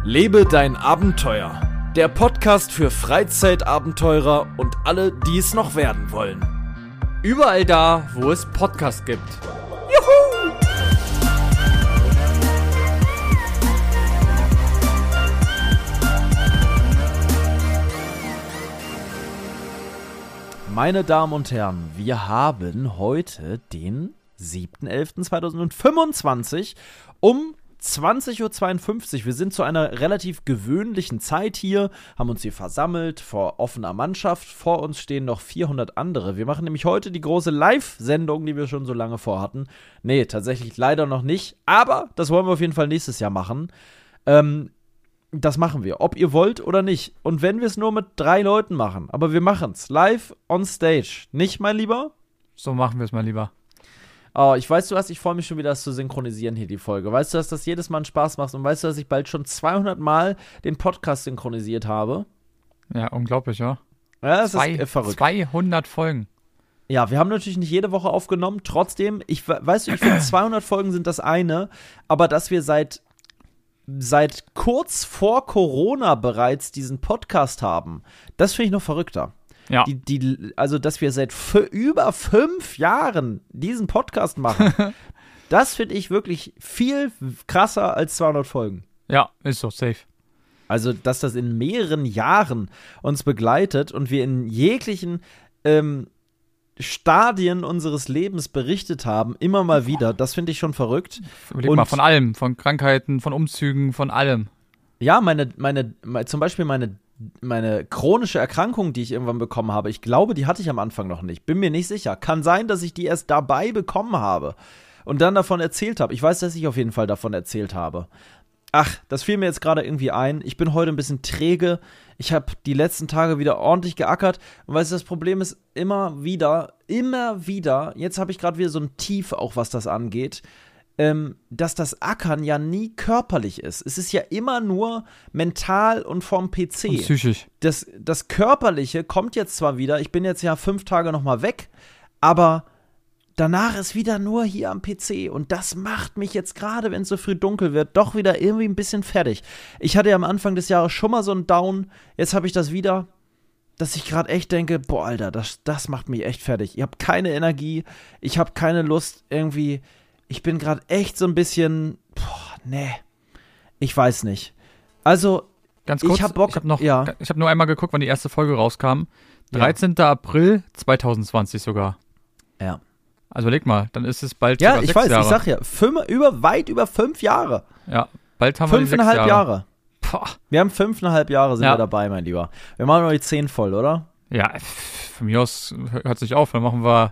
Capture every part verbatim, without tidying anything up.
Lebe dein Abenteuer. Der Podcast für Freizeitabenteurer und alle, die es noch werden wollen. Überall da, wo es Podcasts gibt. Juhu! Meine Damen und Herren, wir haben heute den siebten elften zweitausendfünfundzwanzig um zwanzig Uhr zweiundfünfzig. Wir sind zu einer relativ gewöhnlichen Zeit hier, haben uns hier versammelt vor offener Mannschaft. Vor uns stehen noch vierhundert andere. Wir machen nämlich heute die große Live-Sendung, die wir schon so lange vorhatten. Nee, tatsächlich leider noch nicht, aber das wollen wir auf jeden Fall nächstes Jahr machen. Ähm, das machen wir, ob ihr wollt oder nicht. Und wenn wir es nur mit drei Leuten machen, aber wir machen es live on stage. Nicht, mein Lieber? So machen wir es mal lieber. Oh, ich weiß, du hast, ich freue mich schon wieder, das zu synchronisieren hier, die Folge. Weißt du, dass das jedes Mal einen Spaß macht und weißt du, dass ich bald schon zweihundert Mal den Podcast synchronisiert habe? Ja, unglaublich, ja. Ja, das Zwei, ist äh, verrückt. zweihundert Folgen. Ja, wir haben natürlich nicht jede Woche aufgenommen, trotzdem, ich, weißt du, ich finde zweihundert Folgen sind das eine, aber dass wir seit, seit kurz vor Corona bereits diesen Podcast haben, das finde ich noch verrückter. Ja. Die, die, also, dass wir seit f- über fünf Jahren diesen Podcast machen, das finde ich wirklich viel krasser als zweihundert Folgen. Ja, ist so, safe. Also, dass das in mehreren Jahren uns begleitet und wir in jeglichen ähm, Stadien unseres Lebens berichtet haben, immer mal wieder, das finde ich schon verrückt. Überleg Und- mal, von allem, von Krankheiten, von Umzügen, von allem. Ja, meine, meine, me- zum Beispiel meine meine chronische Erkrankung, die ich irgendwann bekommen habe, ich glaube, die hatte ich am Anfang noch nicht. Bin mir nicht sicher. Kann sein, dass ich die erst dabei bekommen habe und dann davon erzählt habe. Ich weiß, dass ich auf jeden Fall davon erzählt habe. Ach, das fiel mir jetzt gerade irgendwie ein. Ich bin heute ein bisschen träge. Ich habe die letzten Tage wieder ordentlich geackert. Und weißt du, das Problem ist immer wieder, immer wieder, jetzt habe ich gerade wieder so ein Tief, auch was das angeht, Ähm, dass das Ackern ja nie körperlich ist. Es ist ja immer nur mental und vom P C. Und psychisch. Das, das Körperliche kommt jetzt zwar wieder, ich bin jetzt ja fünf Tage nochmal weg, aber danach ist wieder nur hier am P C. Und das macht mich jetzt gerade, wenn es so früh dunkel wird, doch wieder irgendwie ein bisschen fertig. Ich hatte ja am Anfang des Jahres schon mal so einen Down, jetzt habe ich das wieder, dass ich gerade echt denke, boah, Alter, das, das macht mich echt fertig. Ich habe keine Energie, ich habe keine Lust irgendwie. Ich bin gerade echt so ein bisschen, boah, nee, ich weiß nicht. Also, Ganz kurz, ich hab Bock, ich habe noch, ja. ich habe nur einmal geguckt, wann die erste Folge rauskam. dreizehnten April zweitausendzwanzig sogar. Ja. Also leg mal, dann ist es bald Ja, sogar ich sechs weiß, Jahre. ich sag ja, fünf, über, weit über fünf Jahre. Ja, bald haben wir die sechs Fünfeinhalb Jahre. Jahre. Boah. Wir haben fünfeinhalb Jahre sind Ja. wir dabei, mein Lieber. Wir machen noch die zehn voll, oder? Ja, pff, von mir aus hört sich auf, dann machen wir,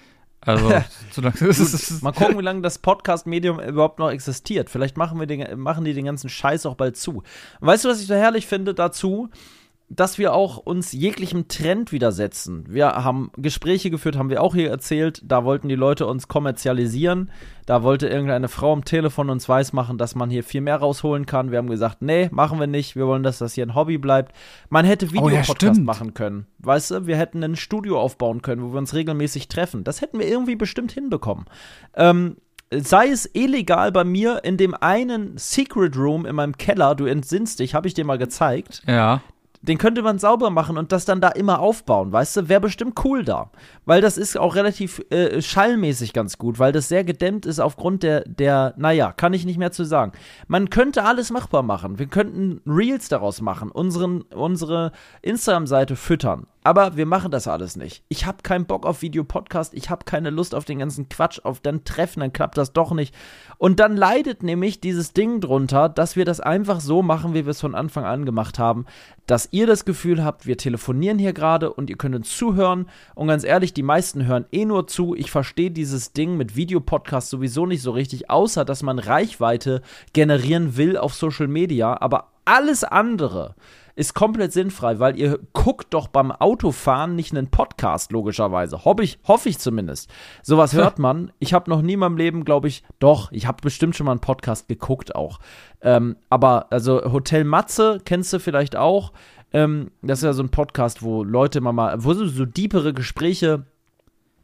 also, so lange ist es. Mal gucken, wie lange das Podcast-Medium überhaupt noch existiert. Vielleicht machen, wir den, machen die den ganzen Scheiß auch bald zu. Und weißt du, was ich so herrlich finde dazu? Dass wir auch uns jeglichem Trend widersetzen. Wir haben Gespräche geführt, haben wir auch hier erzählt, da wollten die Leute uns kommerzialisieren, da wollte irgendeine Frau am Telefon uns weismachen, dass man hier viel mehr rausholen kann. Wir haben gesagt, nee, machen wir nicht, wir wollen, dass das hier ein Hobby bleibt. Man hätte Oh ja, Videopodcast stimmt. machen können, weißt du, wir hätten ein Studio aufbauen können, wo wir uns regelmäßig treffen. Das hätten wir irgendwie bestimmt hinbekommen. Ähm, Sei es illegal bei mir in dem einen Secret Room in meinem Keller, du entsinnst dich, habe ich dir mal gezeigt. Ja. Den könnte man sauber machen und das dann da immer aufbauen, weißt du? Wäre bestimmt cool da. Weil das ist auch relativ äh, schallmäßig ganz gut, weil das sehr gedämmt ist aufgrund der, der, naja, kann ich nicht mehr zu sagen. Man könnte alles machbar machen. Wir könnten Reels daraus machen, unseren, unsere Instagram-Seite füttern. Aber wir machen das alles nicht. Ich habe keinen Bock auf Videopodcast, ich habe keine Lust auf den ganzen Quatsch, auf dann Treffen, dann klappt das doch nicht. Und dann leidet nämlich dieses Ding drunter, dass wir das einfach so machen, wie wir es von Anfang an gemacht haben, dass ihr das Gefühl habt, wir telefonieren hier gerade und ihr könnt uns zuhören. Und ganz ehrlich, die meisten hören eh nur zu. Ich verstehe dieses Ding mit Videopodcast sowieso nicht so richtig, außer dass man Reichweite generieren will auf Social Media. Aber alles andere ist komplett sinnfrei, weil ihr guckt doch beim Autofahren nicht einen Podcast, logischerweise. Hoffe ich, hoffe ich zumindest. Sowas hört man. Ich habe noch nie in meinem Leben, glaube ich, doch, ich habe bestimmt schon mal einen Podcast geguckt auch. Ähm, aber, also Hotel Matze kennst du vielleicht auch. Ähm, das ist ja so ein Podcast, wo Leute immer mal, wo so, so deepere Gespräche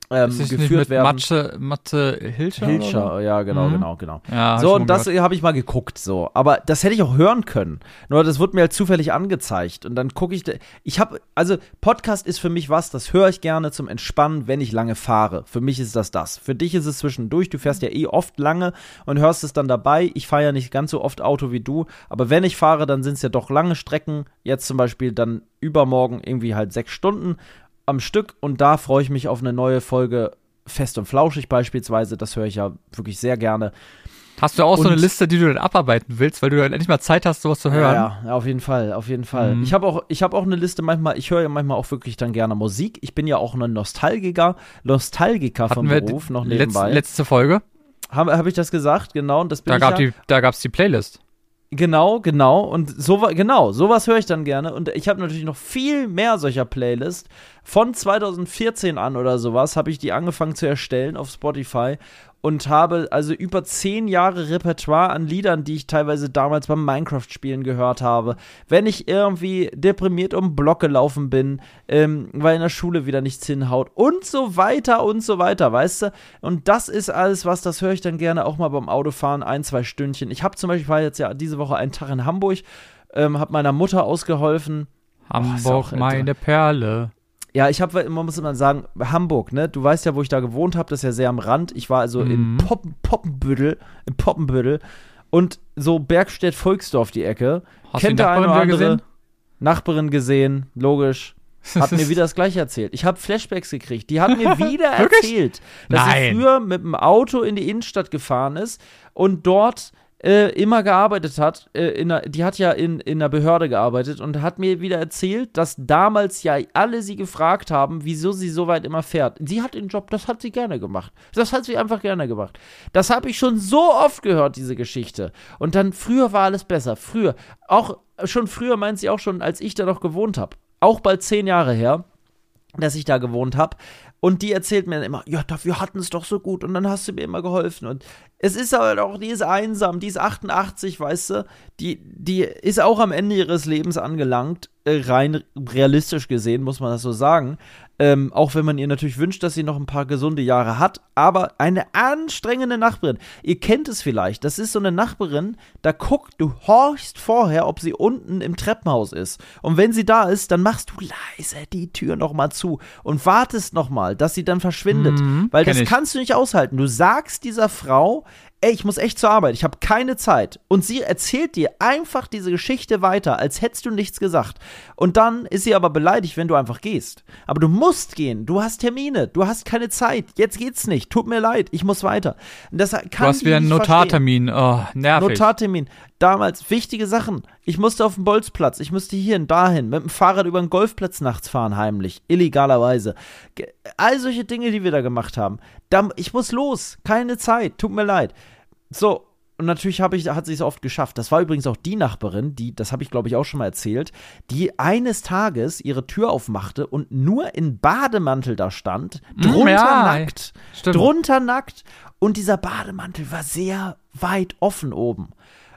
ähm, ist geführt nicht mit werden. Matze, Matze Hilscher? Hilscher, oder? ja, genau, Mhm. genau, genau. Ja, so, hab ich und das schon habe ich mal geguckt, so. Aber das hätte ich auch hören können. Nur das wurde mir halt zufällig angezeigt. Und dann gucke ich, da, ich habe, also Podcast ist für mich was, das höre ich gerne zum Entspannen, wenn ich lange fahre. Für mich ist das das. Für dich ist es zwischendurch, du fährst ja eh oft lange und hörst es dann dabei. Ich fahre ja nicht ganz so oft Auto wie du, aber wenn ich fahre, dann sind es ja doch lange Strecken. Jetzt zum Beispiel dann übermorgen irgendwie halt sechs Stunden am Stück und da freue ich mich auf eine neue Folge Fest und Flauschig beispielsweise, das höre ich ja wirklich sehr gerne. Hast du auch und, so eine Liste, die du dann abarbeiten willst, weil du dann endlich mal Zeit hast, sowas zu hören? Ja, ja, auf jeden Fall, auf jeden Fall. Mhm. Ich habe auch, ich habe auch eine Liste manchmal, ich höre ja manchmal auch wirklich dann gerne Musik. Ich bin ja auch ein Nostalgiker, Nostalgiker vom Beruf, noch nebenbei. Letz, letzte Folge. Habe hab ich das gesagt, genau, und das bin da ich gab ja. die, Da gab's die Playlist. Genau, genau. Und so, genau, sowas höre ich dann gerne. Und ich habe natürlich noch viel mehr solcher Playlists. Von zwanzig vierzehn an oder sowas habe ich die angefangen zu erstellen auf Spotify und habe also über zehn Jahre Repertoire an Liedern, die ich teilweise damals beim Minecraft-Spielen gehört habe. Wenn ich irgendwie deprimiert um den Block gelaufen bin, ähm, weil in der Schule wieder nichts hinhaut und so weiter und so weiter, weißt du? Und das ist alles was, das höre ich dann gerne auch mal beim Autofahren, ein, zwei Stündchen. Ich habe zum Beispiel, war jetzt ja diese Woche einen Tag in Hamburg, ähm, habe meiner Mutter ausgeholfen. Hamburg, oh, meine Perle. Ja, ich habe, man muss immer sagen, Hamburg, ne? Du weißt ja, wo ich da gewohnt habe, das ist ja sehr am Rand. Ich war also mhm. in Poppen, Poppenbüttel, in Poppenbüttel und so Bergstedt-Volksdorf die Ecke. Hast Kennt du die der eine Nachbarin oder andere? gesehen? Nachbarin gesehen, logisch. Hat mir wieder das Gleiche erzählt. Ich habe Flashbacks gekriegt. Die hat mir wieder erzählt, dass Nein. sie früher mit dem Auto in die Innenstadt gefahren ist und dort Äh, immer gearbeitet hat, äh, in einer, die hat ja in, in einer Behörde gearbeitet und hat mir wieder erzählt, dass damals ja alle sie gefragt haben, wieso sie so weit immer fährt. Sie hat den Job, das hat sie gerne gemacht. Das hat sie einfach gerne gemacht. Das habe ich schon so oft gehört, diese Geschichte. Und dann, früher war alles besser. Früher, auch schon früher meint sie auch schon, als ich da noch gewohnt habe. Auch bald zehn Jahre her, dass ich da gewohnt habe. Und die erzählt mir dann immer, ja, wir hatten es doch so gut und dann hast du mir immer geholfen. Und es ist aber auch, die ist einsam, die ist achtundachtzig, weißt du, die, die ist auch am Ende ihres Lebens angelangt, äh, rein realistisch gesehen, muss man das so sagen. Ähm, auch wenn man ihr natürlich wünscht, dass sie noch ein paar gesunde Jahre hat, aber eine anstrengende Nachbarin. Ihr kennt es vielleicht, das ist so eine Nachbarin, da guckt, du horchst vorher, ob sie unten im Treppenhaus ist. Und wenn sie da ist, dann machst du leise die Tür nochmal zu und wartest nochmal, dass sie dann verschwindet. Mhm, weil das ich. kannst du nicht aushalten. Du sagst dieser Frau, ey, ich muss echt zur Arbeit, ich habe keine Zeit. Und sie erzählt dir einfach diese Geschichte weiter, als hättest du nichts gesagt. Und dann ist sie aber beleidigt, wenn du einfach gehst. Aber du musst gehen, du hast Termine, du hast keine Zeit, jetzt geht's nicht, tut mir leid, ich muss weiter. Und das kann du hast die wieder einen nicht Notartermin, oh, nervig. Notartermin, damals wichtige Sachen. Ich musste auf den Bolzplatz, ich musste hierhin, dahin, mit dem Fahrrad über den Golfplatz nachts fahren, heimlich, illegalerweise. Ge- All solche Dinge, die wir da gemacht haben. Da, ich muss los, keine Zeit, tut mir leid. So, und natürlich hab ich, hat sie es oft geschafft. Das war übrigens auch die Nachbarin, die, das habe ich glaube ich auch schon mal erzählt, die eines Tages ihre Tür aufmachte und nur in Bademantel da stand, drunter ja, nackt, stimmt. drunter nackt und dieser Bademantel war sehr weit offen oben.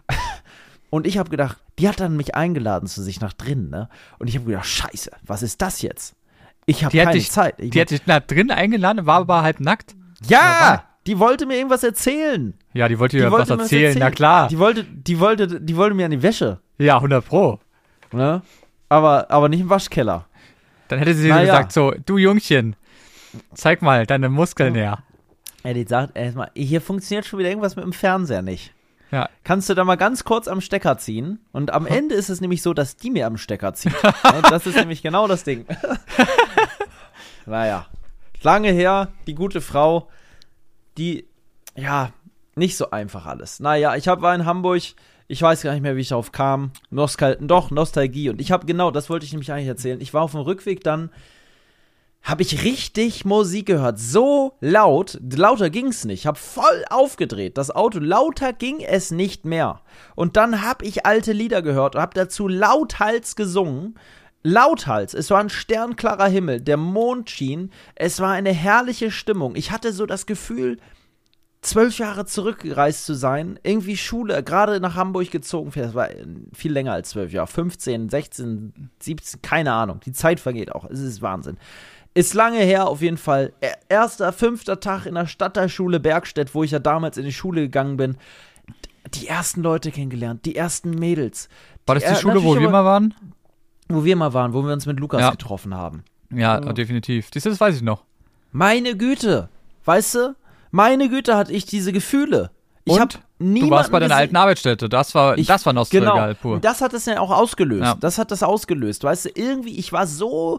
Und ich habe gedacht, die hat dann mich eingeladen zu sich nach drinnen, ne? Und ich habe gedacht, scheiße, was ist das jetzt? Ich habe keine dich, Zeit. Ich die hat dich nach drin eingeladen, war aber halb nackt? ja! Die wollte mir irgendwas erzählen. Ja, die wollte dir Die was wollte mir erzählen, erzählen. na klar. Die wollte, die wollte, die wollte mir an die Wäsche, Ja, hundert Pro. ne? Aber, aber nicht im Waschkeller. Dann hätte sie Na ja. gesagt so, du Jungchen, zeig mal deine Muskeln her. Ja, die sagt erstmal, hier funktioniert schon wieder irgendwas mit dem Fernseher nicht. Ja. Kannst du da mal ganz kurz am Stecker ziehen? Und am Ende ist es nämlich so, dass die mir am Stecker zieht. Ne? Das ist nämlich genau das Ding. Naja, lange her, die gute Frau, die, ja, nicht so einfach alles. Naja, ich hab, war in Hamburg, ich weiß gar nicht mehr, wie ich darauf kam. Nostal- doch, Nostalgie. Und ich habe genau, das wollte ich nämlich eigentlich erzählen. Ich war auf dem Rückweg dann, habe ich richtig Musik gehört. So laut, lauter ging's nicht. Hab voll aufgedreht. Das Auto, lauter ging es nicht mehr. Und dann hab ich alte Lieder gehört und hab dazu lauthals gesungen. Lauthals, es war ein sternklarer Himmel, der Mond schien, es war eine herrliche Stimmung. Ich hatte so das Gefühl, zwölf Jahre zurückgereist zu sein, irgendwie Schule, gerade nach Hamburg gezogen, das war viel länger als zwölf Jahre, fünfzehn, sechzehn, siebzehn, keine Ahnung, die Zeit vergeht auch, es ist Wahnsinn. Ist lange her, auf jeden Fall. Erster, fünfter Tag in der Stadtteilschule Bergstedt, wo ich ja damals in die Schule gegangen bin. Die ersten Leute kennengelernt, die ersten Mädels. War das die, die Schule, wo wir mal waren? Wo wir mal waren, wo wir uns mit Lukas ja. getroffen haben. Ja, oh. definitiv. Das, das weiß ich noch. Meine Güte, weißt du? Meine Güte, hatte ich diese Gefühle. Ich Und? Du warst bei deiner alten Arbeitsstätte. Das war, ich, das war Nostalgie genau. pur. Und das hat es ja auch ausgelöst. Ja. Das hat das ausgelöst. Weißt du, irgendwie, ich war so...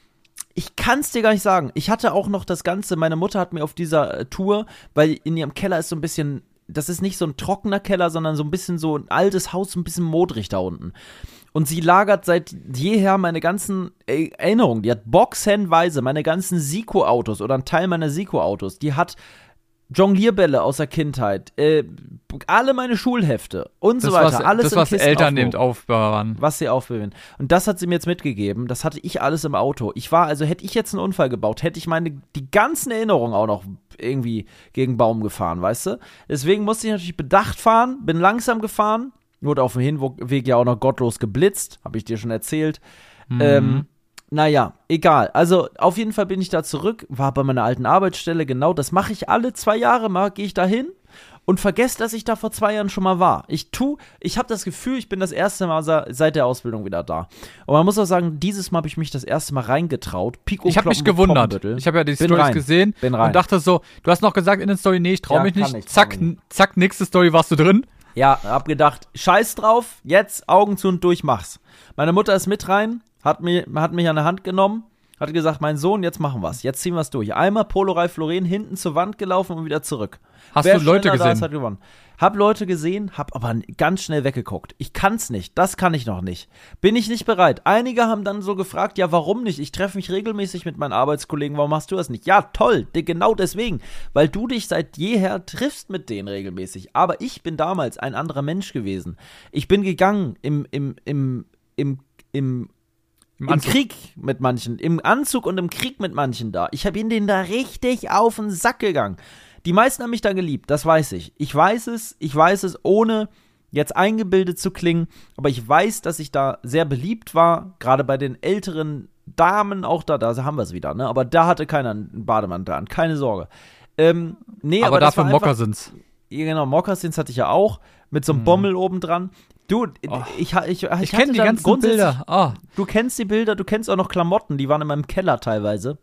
Ich kann es dir gar nicht sagen. Ich hatte auch noch das Ganze, meine Mutter hat mir auf dieser äh, Tour, weil in ihrem Keller ist so ein bisschen, das ist nicht so ein trockener Keller, sondern so ein bisschen so ein altes Haus, ein bisschen modrig da unten. Und sie lagert seit jeher meine ganzen äh, Erinnerungen. Die hat boxenweise meine ganzen Siko-Autos oder einen Teil meiner Siko-Autos. Die hat Jonglierbälle aus der Kindheit, äh, alle meine Schulhefte und so das, weiter. Was, alles das, in was Kisten Eltern aufgehoben. nimmt aufbewahren. Was sie aufbewahren. Und das hat sie mir jetzt mitgegeben. Das hatte ich alles im Auto. Ich war, also hätte ich jetzt einen Unfall gebaut, hätte ich meine, die ganzen Erinnerungen auch noch irgendwie gegen Baum gefahren, weißt du? Deswegen musste ich natürlich bedacht fahren, bin langsam gefahren, wurde auf dem Hinweg ja auch noch gottlos geblitzt, habe ich dir schon erzählt. Mhm. Ähm, Naja, egal. Also auf jeden Fall bin ich da zurück, war bei meiner alten Arbeitsstelle, genau, das mache ich alle zwei Jahre mal, gehe ich da hin und vergesse, dass ich da vor zwei Jahren schon mal war. Ich tu, ich habe das Gefühl, ich bin das erste Mal seit der Ausbildung wieder da. Und man muss auch sagen, dieses Mal habe ich mich das erste Mal reingetraut. Pico ich habe mich gewundert. Ich habe ja die Storys gesehen und dachte so, du hast noch gesagt in der Story, nee, ich traue ja, mich nicht. nicht. Zack, zack, nächste Story warst du drin. Ja, hab gedacht, scheiß drauf, jetzt Augen zu und durch, mach's. Meine Mutter ist mit rein. Hat, mir, hat mich an der Hand genommen, hat gesagt, mein Sohn, jetzt machen wir's, jetzt ziehen wir's durch. Einmal Polo Ralph Lauren hinten zur Wand gelaufen und wieder zurück. Hast Wer du Leute gesehen? Ist, hat gewonnen. Hab Leute gesehen, hab aber ganz schnell weggeguckt. Ich kann's nicht, das kann ich noch nicht. Bin ich nicht bereit. Einige haben dann so gefragt, ja, warum nicht? Ich treffe mich regelmäßig mit meinen Arbeitskollegen, warum machst du das nicht? Ja, toll, genau deswegen, weil du dich seit jeher triffst mit denen regelmäßig. Aber ich bin damals ein anderer Mensch gewesen. Ich bin gegangen im, im, im, im, im Im, Im Krieg mit manchen, im Anzug und im Krieg mit manchen da. Ich habe ihnen den da richtig auf den Sack gegangen. Die meisten haben mich da geliebt, das weiß ich. Ich weiß es, ich weiß es, ohne jetzt eingebildet zu klingen, aber ich weiß, dass ich da sehr beliebt war, gerade bei den älteren Damen auch da, da haben wir es wieder, ne? Aber da hatte keiner einen Bademantel an, keine Sorge. Ähm, nee, aber, aber dafür Mokassins. Ja, genau, Mokassins hatte ich ja auch, mit so einem hm. Bommel obendran. Du, oh. ich, ich, ich, ich kenne die ganzen Bilder. Oh. Du kennst die Bilder, du kennst auch noch Klamotten, die waren in meinem Keller teilweise.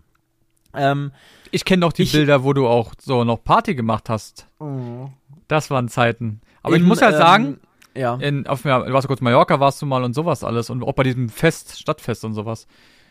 Ähm, ich kenne auch die ich, Bilder, wo du auch so noch Party gemacht hast. Oh. Das waren Zeiten. Aber in, ich muss ja ähm, sagen, ja. in, auf, du warst kurz in Mallorca, warst du mal und sowas alles. Und auch bei diesem Fest, Stadtfest und sowas.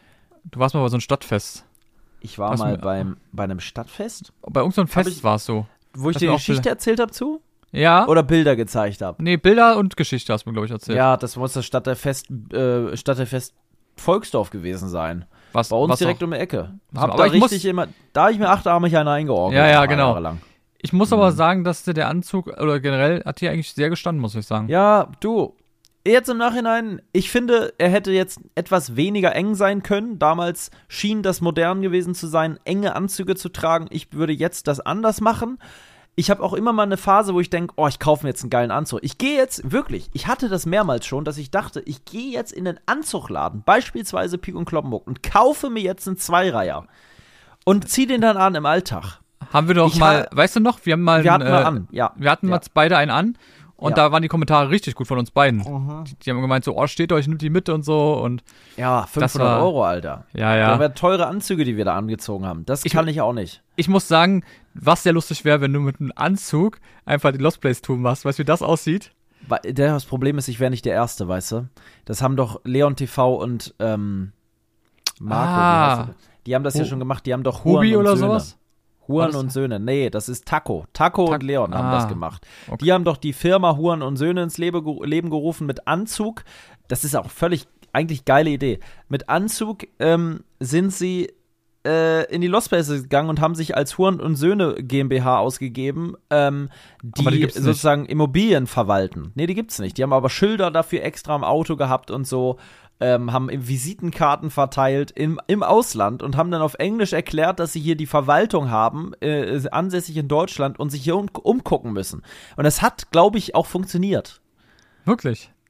Du warst mal bei so einem Stadtfest. Ich war mal beim, bei einem Stadtfest. Bei irgendeinem Fest ich, warst du. Wo ich dir die Geschichte Bilder erzählt habe zu? Ja. Oder Bilder gezeigt habe. Nee, Bilder und Geschichte hast du mir, glaube ich, erzählt. Ja, das muss das Stadtfest, äh, Stadtfest Volksdorf gewesen sein. Was, bei uns was direkt auch? um die Ecke. Was hab da richtig immer, da habe ich mir achtarmig einen eingeordnet. Ja, ja, genau. Ich muss mhm. aber sagen, dass der Anzug, oder generell, hat hier eigentlich sehr gestanden, muss ich sagen. Ja, du, jetzt im Nachhinein, ich finde, er hätte jetzt etwas weniger eng sein können. Damals schien das modern gewesen zu sein, enge Anzüge zu tragen. Ich würde jetzt das anders machen. Ich habe auch immer mal eine Phase, wo ich denke, oh, ich kaufe mir jetzt einen geilen Anzug. Ich gehe jetzt, wirklich, ich hatte das mehrmals schon, dass ich dachte, ich gehe jetzt in den Anzugladen, beispielsweise Pik und Kloppenburg, und kaufe mir jetzt einen Zweireiher und ziehe den dann an im Alltag. Haben wir doch ich mal, ha- weißt du noch, wir haben mal, wir hatten einen, mal äh, an, ja. Wir hatten ja. mal beide einen an. Und ja. da waren die Kommentare richtig gut von uns beiden. Mhm. Die, die haben gemeint so, oh, steht euch, nimmt die mit und so. Und ja, fünfhundert war, Euro, Alter. Ja, ja. Das waren teure Anzüge, die wir da angezogen haben. Das ich, kann ich auch nicht. Ich muss sagen, was sehr lustig wäre, wenn du mit einem Anzug einfach die Lost Place Tour machst. Weißt du, wie das aussieht? Das Problem ist, ich wäre nicht der Erste, weißt du? Das haben doch Leon T V und ähm, Marco, ah. die haben das Hu- ja schon gemacht. Die haben doch Hubi Huren und oder Söhne. sowas? Huren und Söhne. Nee, das ist Taco. Taco Ta- und Leon haben ah, das gemacht. Okay. Die haben doch die Firma Huren und Söhne ins Lebe, Leben gerufen mit Anzug. Das ist auch völlig, eigentlich geile Idee. Mit Anzug ähm, sind sie äh, in die Lost Places gegangen und haben sich als Huren und Söhne GmbH ausgegeben, ähm, die, die sozusagen Immobilien verwalten. Nee, die gibt's nicht. Die haben aber Schilder dafür extra im Auto gehabt und so. Ähm, haben Visitenkarten verteilt im, im Ausland und haben dann auf Englisch erklärt, dass sie hier die Verwaltung haben, äh, ansässig in Deutschland und sich hier um, umgucken müssen. Und das hat, glaube ich, auch funktioniert. Wirklich?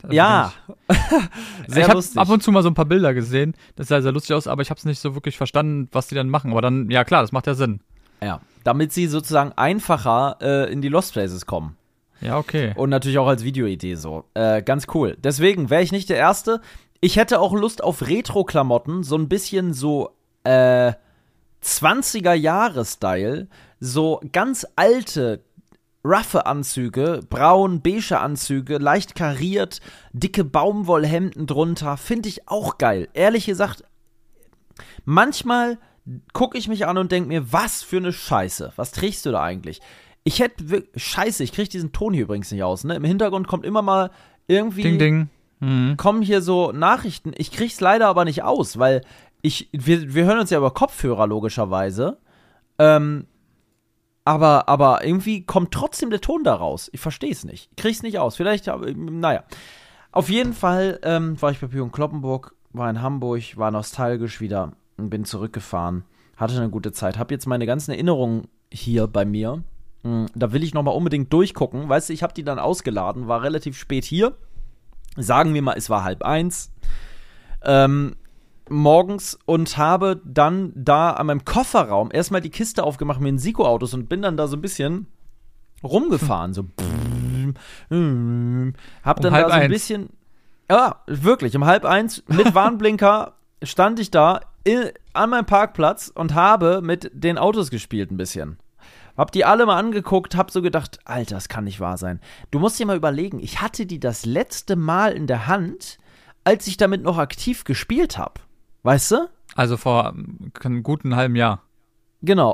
Also ja. Sehr ich lustig. Ich habe ab und zu mal so ein paar Bilder gesehen. Das sah sehr lustig aus, aber ich habe es nicht so wirklich verstanden, was die dann machen. Aber dann, ja klar, das macht ja Sinn. Ja, damit sie sozusagen einfacher äh, in die Lost Places kommen. Ja, okay. Und natürlich auch als Videoidee so. Äh, ganz cool. Deswegen wäre ich nicht der Erste. Ich hätte auch Lust auf Retro-Klamotten, so ein bisschen so äh, zwanziger-Jahre-Style. So ganz alte, roughe Anzüge, braun, beige Anzüge, leicht kariert, dicke Baumwollhemden drunter. Finde ich auch geil. Ehrlich gesagt, manchmal gucke ich mich an und denke mir, was für eine Scheiße. Was trägst du da eigentlich? Ich hätte wirklich, scheiße, ich kriege diesen Ton hier übrigens nicht aus, ne? Im Hintergrund kommt immer mal irgendwie, ding, ding. Mhm. kommen hier so Nachrichten. Ich krieg's leider aber nicht aus, weil ich, wir, wir hören uns ja über Kopfhörer logischerweise. Ähm, aber, aber irgendwie kommt trotzdem der Ton da raus. Ich verstehe es nicht. Ich krieg's nicht aus. Vielleicht, naja. Auf jeden Fall ähm, war ich bei Pion Kloppenburg, war in Hamburg, war nostalgisch wieder und bin zurückgefahren. Hatte eine gute Zeit. Hab jetzt meine ganzen Erinnerungen hier bei mir. Da will ich noch mal unbedingt durchgucken. Weißt du, ich habe die dann ausgeladen, war relativ spät hier. Sagen wir mal, es war halb eins. Ähm, morgens und habe dann da an meinem Kofferraum erstmal die Kiste aufgemacht mit den Siko-Autos und bin dann da so ein bisschen rumgefahren. So. Hab dann um da so ein bisschen. Ja, wirklich, um halb eins mit Warnblinker stand ich da in, an meinem Parkplatz und habe mit den Autos gespielt ein bisschen. Hab die alle mal angeguckt, hab so gedacht, Alter, das kann nicht wahr sein. Du musst dir mal überlegen, ich hatte die das letzte Mal in der Hand, als ich damit noch aktiv gespielt habe. Weißt du? Also vor einem guten halben Jahr. Genau.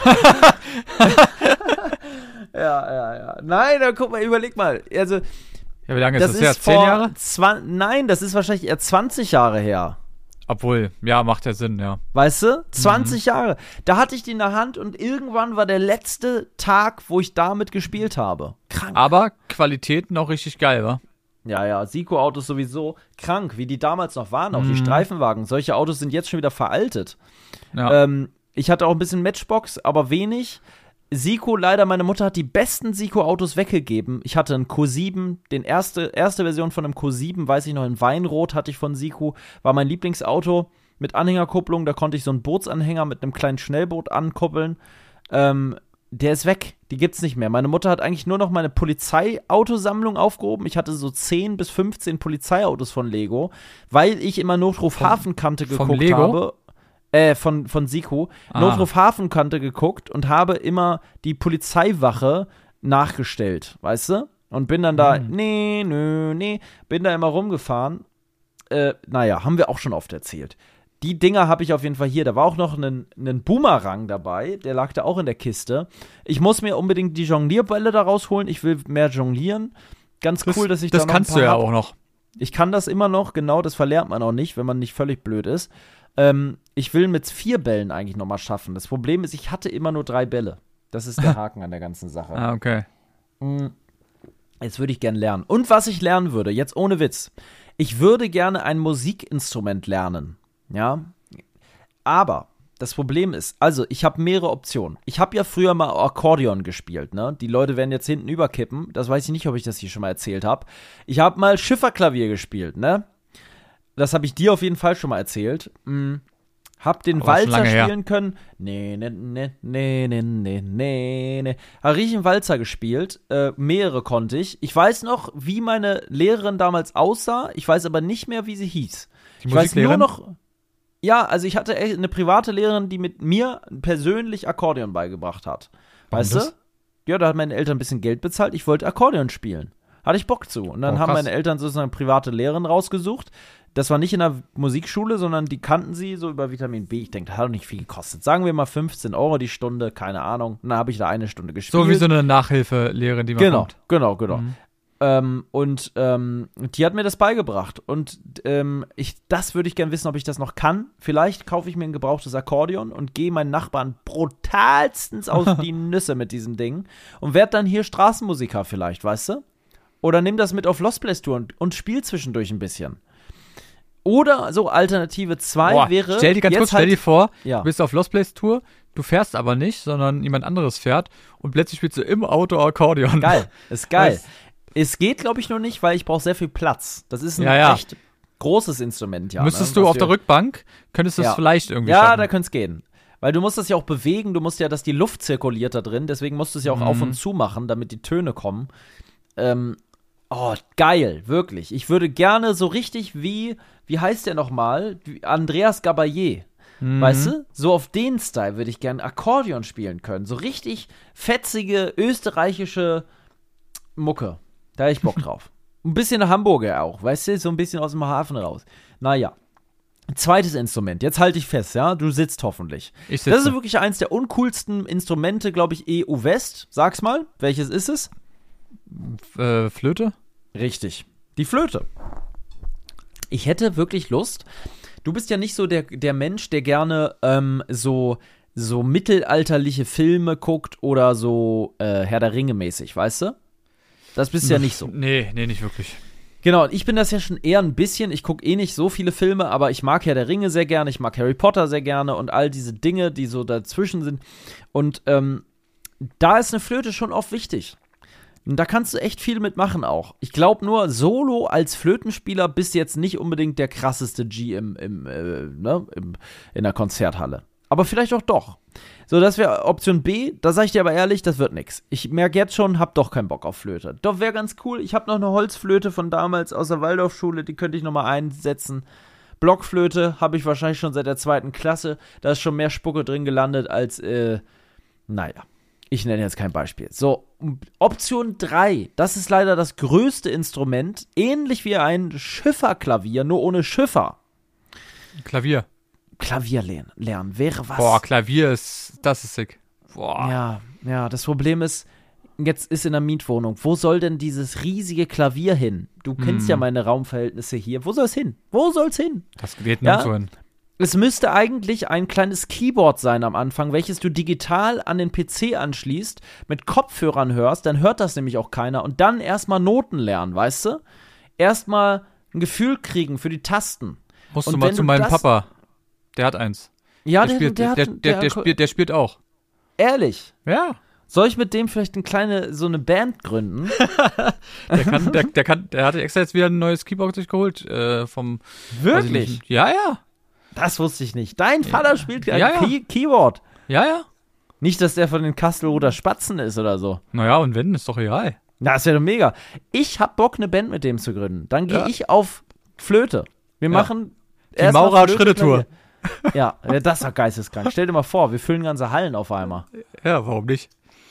ja, ja, ja. Nein, da guck mal, überleg mal. Also, ja, wie lange ist das, das her? Zehn Jahre? zwanzig, nein, das ist wahrscheinlich eher zwanzig Jahre her. Obwohl, ja, macht ja Sinn, ja. Weißt du? zwanzig mhm. Jahre. Da hatte ich die in der Hand und irgendwann war der letzte Tag, wo ich damit gespielt habe. Krank. Aber Qualität noch richtig geil, wa? Ja, ja, Siko-Autos sowieso krank, wie die damals noch waren, auch mhm. die Streifenwagen. Solche Autos sind jetzt schon wieder veraltet. Ja. Ähm, ich hatte auch ein bisschen Matchbox, aber wenig. Siko, leider, meine Mutter hat die besten Siko-Autos weggegeben. Ich hatte einen Q sieben, den erste, erste Version von einem Q sieben, weiß ich noch, in Weinrot hatte ich von Siko, war mein Lieblingsauto mit Anhängerkupplung, da konnte ich so einen Bootsanhänger mit einem kleinen Schnellboot ankuppeln. Ähm, der ist weg, die gibt's nicht mehr. Meine Mutter hat eigentlich nur noch meine Polizeiautosammlung aufgehoben. Ich hatte so zehn bis fünfzehn Polizeiautos von Lego, weil ich immer Notruf Hafenkante geguckt Lego? habe. Äh, von, von Siko, ah. Notruf Hafenkante geguckt und habe immer die Polizeiwache nachgestellt, weißt du? Und bin dann da, hm. nee, nö, nee, bin da immer rumgefahren. Äh, naja, haben wir auch schon oft erzählt. Die Dinger habe ich auf jeden Fall hier. Da war auch noch ein, ein Boomerang dabei, der lag da auch in der Kiste. Ich muss mir unbedingt die Jonglierbälle da rausholen. Ich will mehr jonglieren. Ganz cool, das, dass ich das da noch kannst ein paar du ja hab. auch noch. Ich kann das immer noch, genau, das verlernt man auch nicht, wenn man nicht völlig blöd ist. Ähm, ich will mit vier Bällen eigentlich noch mal schaffen. Das Problem ist, ich hatte immer nur drei Bälle. Das ist der Haken an der ganzen Sache. Ah, okay. Jetzt würde ich gerne lernen. Und was ich lernen würde, jetzt ohne Witz, ich würde gerne ein Musikinstrument lernen. Ja, aber das Problem ist, also ich habe mehrere Optionen. Ich habe ja früher mal Akkordeon gespielt, ne? Die Leute werden jetzt hinten überkippen. Das weiß ich nicht, ob ich das hier schon mal erzählt habe. Ich habe mal Schifferklavier gespielt, ne? Das habe ich dir auf jeden Fall schon mal erzählt. Hm. Hab den Aber Walzer spielen her. können. Nee, nee, nee, nee, nee, nee, nee, nee. Habe ich einen Walzer gespielt. Äh, mehrere konnte ich. Ich weiß noch, wie meine Lehrerin damals aussah. Ich weiß aber nicht mehr, wie sie hieß. Die ich weiß nur noch. Ja, also ich hatte echt eine private Lehrerin, die mit mir persönlich Akkordeon beigebracht hat. Weißt das? du? Ja, da hat meine Eltern ein bisschen Geld bezahlt. Ich wollte Akkordeon spielen. Hatte ich Bock zu. Und dann oh, haben meine Eltern sozusagen private Lehrerin rausgesucht. Das war nicht in der Musikschule, sondern die kannten sie so über Vitamin B. Ich denke, das hat doch nicht viel gekostet. Sagen wir mal fünfzehn Euro die Stunde, keine Ahnung. Und dann habe ich da eine Stunde gespielt. So wie so eine Nachhilfelehrerin, die man genau, kommt. Genau, genau, genau. Mhm. Ähm, und ähm, die hat mir das beigebracht. Und ähm, ich, das würde ich gerne wissen, ob ich das noch kann. Vielleicht kaufe ich mir ein gebrauchtes Akkordeon und gehe meinen Nachbarn brutalstens auf die Nüsse mit diesem Ding und werde dann hier Straßenmusiker vielleicht, weißt du? Oder nimm das mit auf Lost Place Tour und, und spiel zwischendurch ein bisschen. Oder so Alternative zwei wäre. Stell dir ganz kurz, stell halt, dir vor, ja. du bist auf Lost Place Tour, du fährst aber nicht, sondern jemand anderes fährt und plötzlich spielst du im Auto Akkordeon. Geil, ist geil. Das, Es geht, glaube ich, nur nicht, weil ich brauche sehr viel Platz. Das ist ein ja, ja. echt großes Instrument, ja. Müsstest ne? du auf der Rückbank, könntest du es ja. vielleicht irgendwie Ja, schaffen. da könnte es gehen. Weil du musst das ja auch bewegen, du musst ja, dass die Luft zirkuliert da drin, deswegen musst du es ja auch mhm. auf und zu machen, damit die Töne kommen. Ähm, oh, geil, wirklich. Ich würde gerne so richtig wie, wie heißt der nochmal? Andreas Gabayé. Mhm. Weißt du? So auf den Style würde ich gerne Akkordeon spielen können. So richtig fetzige österreichische Mucke. Da hätte ich Bock drauf. Ein bisschen Hamburger auch, weißt du? So ein bisschen aus dem Hafen raus. Naja. Zweites Instrument. Jetzt halte ich fest, ja? Du sitzt hoffentlich. Ich sitze. Das ist wirklich eins der uncoolsten Instrumente, glaube ich, E U West. Sag's mal. Welches ist es? Äh, Flöte? Richtig. Die Flöte. Ich hätte wirklich Lust. Du bist ja nicht so der, der Mensch, der gerne ähm, so, so mittelalterliche Filme guckt oder so äh, Herr der Ringe mäßig, weißt du? Das bist du ja nicht so. Nee, nee, nicht wirklich. Genau, ich bin das ja schon eher ein bisschen. Ich gucke eh nicht so viele Filme, aber ich mag Herr der Ringe sehr gerne, ich mag Harry Potter sehr gerne und all diese Dinge, die so dazwischen sind. Und ähm, da ist eine Flöte schon oft wichtig. Und da kannst du echt viel mitmachen auch. Ich glaube nur, solo als Flötenspieler bist du jetzt nicht unbedingt der krasseste G im, im, äh, ne, im, in der Konzerthalle. Aber vielleicht auch doch. So, das wäre Option B. Da sage ich dir aber ehrlich, das wird nix. Ich merke jetzt schon, hab doch keinen Bock auf Flöte. Doch, wäre ganz cool. Ich habe noch eine Holzflöte von damals aus der Waldorfschule. Die könnte ich noch mal einsetzen. Blockflöte habe ich wahrscheinlich schon seit der zweiten Klasse. Da ist schon mehr Spucke drin gelandet als, äh, naja. Ich nenne jetzt kein Beispiel. So, Option drei. Das ist leider das größte Instrument. Ähnlich wie ein Schifferklavier, nur ohne Schiffer. Klavier. Klavier lernen, lernen wäre was. Boah, Klavier ist, das ist sick. Boah. Ja, ja, das Problem ist, jetzt ist in der Mietwohnung, wo soll denn dieses riesige Klavier hin? Du kennst mm. ja meine Raumverhältnisse hier. Wo soll es hin? Wo soll es hin? Das geht nirgendwo ja? hin. Es müsste eigentlich ein kleines Keyboard sein am Anfang, welches du digital an den P C anschließt, mit Kopfhörern hörst, dann hört das nämlich auch keiner und dann erstmal Noten lernen, weißt du? Erstmal ein Gefühl kriegen für die Tasten. Musst und du mal zu meinem Papa. Der hat eins. Ja, der, der, spielt, der, der, hat, der, der, der, spielt, der spielt auch. Ehrlich? Ja. Soll ich mit dem vielleicht eine kleine, so eine Band gründen? der kann, der, der kann, der hatte extra jetzt wieder ein neues Keyboard sich geholt, äh, vom. Wirklich? Ja, ja. Das wusste ich nicht. Dein Vater ja. spielt ein ja, ja. Key- Keyboard. Ja, ja. Nicht, dass der von den Kastelroder Spatzen ist oder so. Naja, und wenn, ist doch egal. Na, ist ja doch mega. Ich hab Bock, eine Band mit dem zu gründen. Dann gehe ja. ich auf Flöte. Wir ja. machen die Maurer-Schrittetour. Ja, das ist doch geisteskrank. Stell dir mal vor, wir füllen ganze Hallen auf einmal. Ja, warum nicht?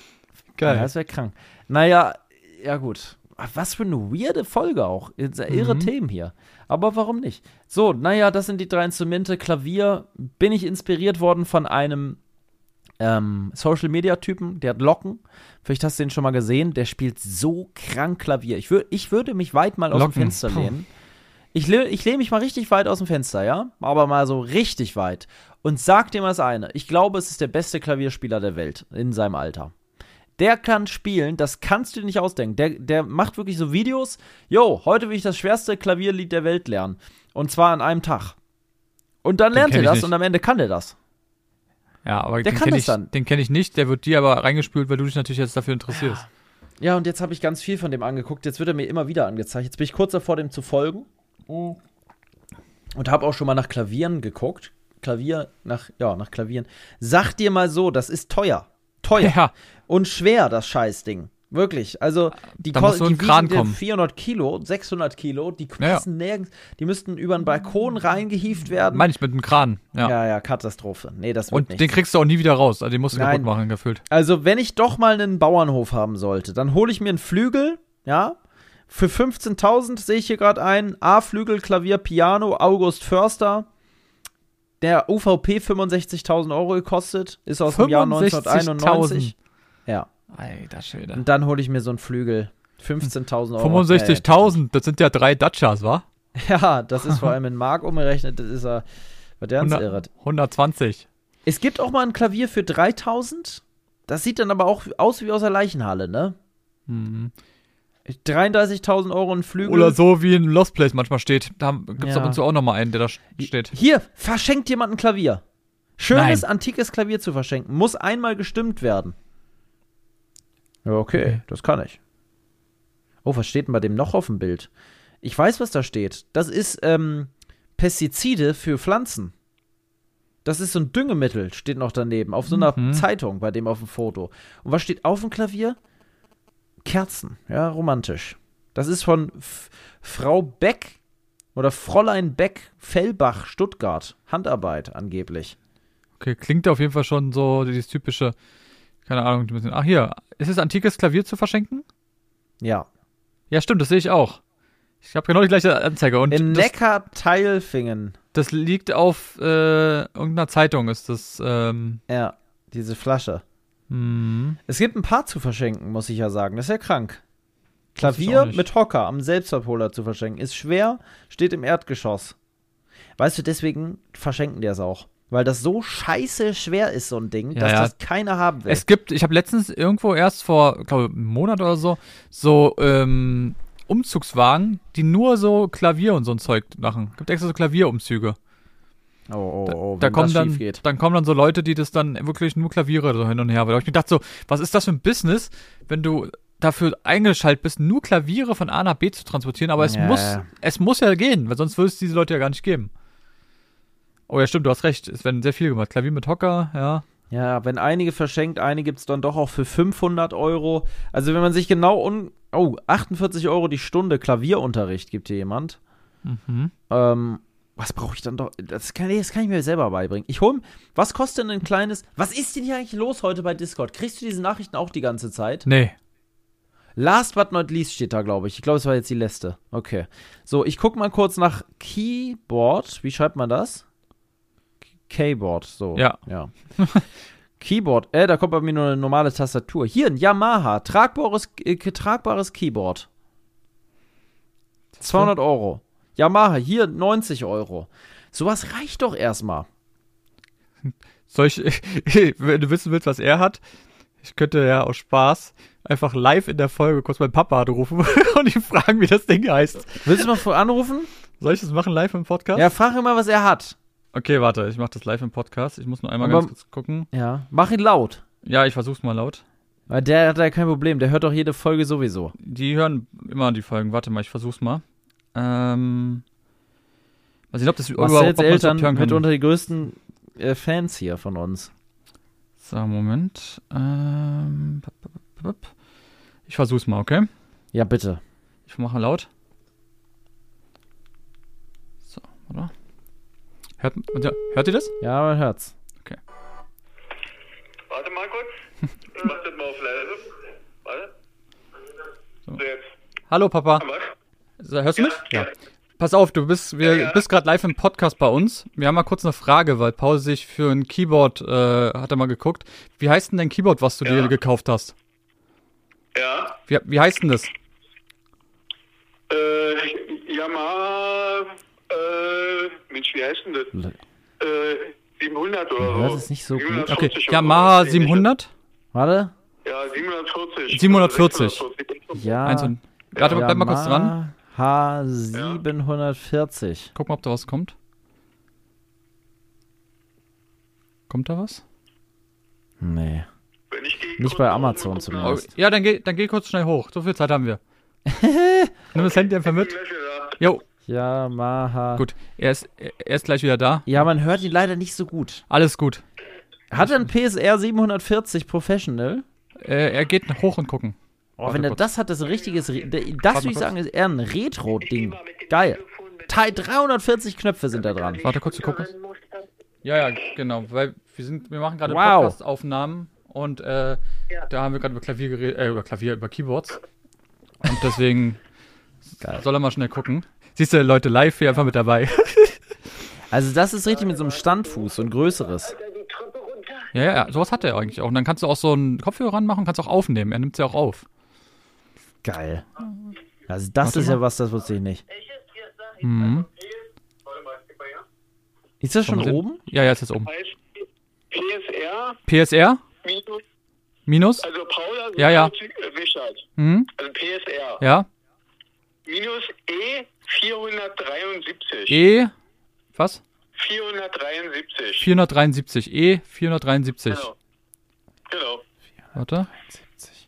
Geil. Ja, das wäre krank. Naja, ja gut. Was für eine weirde Folge auch. Irre mhm. Themen hier. Aber warum nicht? So, naja, das sind die drei Instrumente. Klavier bin ich inspiriert worden von einem ähm, Social-Media-Typen, der hat Locken. Vielleicht hast du den schon mal gesehen. Der spielt so krank Klavier. Ich, wür- ich würde mich weit mal aus Locken. dem Fenster lehnen. Ich, le- ich lehne mich mal richtig weit aus dem Fenster, ja? Aber mal so richtig weit. Und sag dir mal das eine. Ich glaube, es ist der beste Klavierspieler der Welt in seinem Alter. Der kann spielen, das kannst du dir nicht ausdenken. Der, der macht wirklich so Videos. Jo, heute will ich das schwerste Klavierlied der Welt lernen. Und zwar an einem Tag. Und dann lernt er das nicht. Und am Ende kann er das. Ja, aber der den kann kenne das ich, dann. Den kenne ich nicht. Der wird dir aber reingespült, weil du dich natürlich jetzt dafür interessierst. Ja, und jetzt habe ich ganz viel von dem angeguckt. Jetzt wird er mir immer wieder angezeigt. Jetzt bin ich kurz davor, dem zu folgen. Und habe auch schon mal nach Klavieren geguckt. Klavier, nach, ja, nach Klavieren. Sag dir mal so, das ist teuer. Teuer. Ja. Und schwer, das Scheißding. Wirklich. Also, die, da muss so ein die Kran wiegen kommen. vierhundert Kilo, sechshundert Kilo, die passen ja. nirgends. Die müssten über einen Balkon reingehieft werden. Meine ich mit einem Kran. Ja, ja, ja, Katastrophe. Nee, das wird Und nicht. den kriegst du auch nie wieder raus. Also, den musst du Nein. kaputt machen, gefühlt. Also, wenn ich doch mal einen Bauernhof haben sollte, dann hole ich mir einen Flügel, ja. Für fünfzehntausend sehe ich hier gerade ein. A-Flügel, Klavier, Piano, August Förster. Der U V P fünfundsechzigtausend Euro gekostet. Ist aus dem Jahr neunzehnhunderteinundneunzig. Ja. Alter Schwede. Und dann hole ich mir so einen Flügel. fünfzehntausend Euro. fünfundsechzigtausend, das sind ja drei Dachas, wa? Ja, das ist vor allem in Mark umgerechnet. Das ist ja, was der uns irret. hundertzwanzig. Es gibt auch mal ein Klavier für dreitausend. Das sieht dann aber auch aus wie aus der Leichenhalle, ne? Mhm. dreiunddreißigtausend Euro ein Flügel. Oder so wie in Lost Place manchmal steht. Da gibt es Ja. ab und zu auch nochmal einen, der da steht. Hier, verschenkt jemand ein Klavier. Schönes, Nein. antikes Klavier zu verschenken. Muss einmal gestimmt werden. Ja, okay, das kann ich. Oh, was steht denn bei dem noch auf dem Bild? Ich weiß, was da steht. Das ist ähm, Pestizide für Pflanzen. Das ist so ein Düngemittel, steht noch daneben, auf so einer mhm. Zeitung, bei dem auf dem Foto. Und was steht auf dem Klavier? Kerzen, ja, romantisch. Das ist von F- Frau Beck oder Fräulein Beck Fellbach, Stuttgart. Handarbeit angeblich. Okay, klingt auf jeden Fall schon so dieses typische, keine Ahnung, ein bisschen, ach hier, ist es antikes Klavier zu verschenken? Ja. Ja, stimmt, das sehe ich auch. Ich habe genau die gleiche Anzeige. Und in Neckar-Teilfingen. Das liegt auf äh, irgendeiner Zeitung, ist das. Ähm ja, diese Flasche. Mhm. Es gibt ein paar zu verschenken, muss ich ja sagen. Das ist ja krank. Klavier mit Hocker am Selbstabholer zu verschenken. Ist schwer, steht im Erdgeschoss. Weißt du, deswegen verschenken die es auch. Weil das so scheiße schwer ist, so ein Ding, ja, dass ja. das keiner haben will. Es gibt, ich habe letztens irgendwo erst vor, glaube ich, einem Monat oder so, so, ähm, Umzugswagen, die nur so Klavier und so ein Zeug machen. Gibt extra so Klavierumzüge. Oh, oh, oh, da, da wenn kommen das dann, schief geht. Dann kommen dann so Leute, die das dann wirklich nur Klaviere so hin und her. Weil ich mir dachte so, was ist das für ein Business, wenn du dafür eingeschaltet bist, nur Klaviere von A nach B zu transportieren, aber es ja. muss, es muss ja gehen, weil sonst würde es diese Leute ja gar nicht geben. Oh ja, stimmt, du hast recht, es werden sehr viel gemacht. Klavier mit Hocker, ja. Ja, wenn einige verschenkt, einige gibt es dann doch auch für fünfhundert Euro. Also wenn man sich genau un... Oh, achtundvierzig Euro die Stunde Klavierunterricht gibt hier jemand. Mhm. Ähm, was brauche ich dann doch? Das kann, das kann ich mir selber beibringen. Ich hole... Was kostet denn ein kleines... Was ist denn hier eigentlich los heute bei Discord? Kriegst du diese Nachrichten auch die ganze Zeit? Nee. Last but not least steht da, glaube ich. Ich glaube, es war jetzt die letzte. Okay. So, ich gucke mal kurz nach Keyboard. Wie schreibt man das? Keyboard, so. Ja. ja. Keyboard, äh, da kommt bei mir nur eine normale Tastatur. Hier, ein Yamaha, tragbares, äh, tragbares Keyboard. zweihundert Euro. Yamaha, hier neunzig Euro. Sowas reicht doch erstmal. Soll ich, wenn du wissen willst, was er hat, ich könnte ja aus Spaß einfach live in der Folge kurz meinen Papa anrufen und ihn fragen, wie das Ding heißt. Willst du mal anrufen? Soll ich das machen live im Podcast? Ja, frag ihn mal, was er hat. Okay, warte, ich mach das live im Podcast. Ich muss nur einmal Aber, ganz kurz gucken. Ja, mach ihn laut. Ja, ich versuch's mal laut. Weil der hat ja kein Problem, der hört doch jede Folge sowieso. Die hören immer die Folgen. Warte mal, ich versuch's mal. Ähm. Also ich glaube, das überhaupt jetzt Eltern so mit unter die größten äh, Fans hier von uns. So, Moment. Ähm. Ich versuch's mal, okay? Ja, bitte. Ich mache laut. So, oder? Hört, hört ihr das? Ja, man hört's. Okay. Warte mal kurz. Ich mach das mal auf leise. Warte. So. So jetzt. Hallo, Papa. So, hörst du mich? Ja. ja. Pass auf, du bist, wir, ja, ja. bist gerade live im Podcast bei uns. Wir haben mal kurz eine Frage, weil Paul sich für ein Keyboard, äh, hat er mal geguckt. Wie heißt denn dein Keyboard, was du ja. dir gekauft hast? Ja. Wie, wie heißt denn das? Äh, Yamaha, äh, Mensch, wie heißt denn das? Le- äh, siebenhundert oder so. Das ist nicht so gut. Okay, Yamaha siebenhundert? Warte. Ja, siebenhundertvierzig. siebenhundertvierzig. Ja. Eins und, warte, bleib mal kurz dran. H siebenhundertvierzig. Guck mal, ob da was kommt. Kommt da was? Nee. Wenn ich Nicht bei Amazon zumindest. Oh, ja, dann geh, dann geh kurz schnell hoch. So viel Zeit haben wir. Nimm das Handy einfach mit. Jo. Yamaha. Gut, er ist, er ist gleich wieder da. Ja, man hört ihn leider nicht so gut. Alles gut. Hat er ein P S R siebenhundertvierzig Professional? Äh, er geht hoch und gucken. Oh, Warte wenn er kurz. Das hat, das ist ein richtiges, das würde ich sagen, ist eher ein Retro-Ding. Geil. dreihundertvierzig Knöpfe sind da dran. Warte kurz, zu gucken. Ja, ja, genau, weil wir sind, wir machen gerade wow. Podcast-Aufnahmen und äh, da haben wir gerade über Klavier geredet, äh, über Klavier, über Keyboards. Und deswegen Geil. Soll er mal schnell gucken. Siehst du, Leute, live hier einfach mit dabei. Also das ist richtig mit so einem Standfuß, so ein größeres. Ja, ja, ja, sowas hat er eigentlich auch. Und dann kannst du auch so einen Kopfhörer ranmachen, kannst auch aufnehmen. Er nimmt es ja auch auf. Geil. Also das Warte ist mal. Ja was, das wusste ich nicht. Mhm. Ist das schon oben? Ja, ja, ist jetzt oben. P S R. P S R? Minus. Minus? Also Paula. Ja, ja. Richard. Mhm. Also P S R. Ja. Minus E vierhundertdreiundsiebzig. E, was? vierhundertdreiundsiebzig. vierhundertdreiundsiebzig. E vierhundertdreiundsiebzig. Genau. Genau. Warte.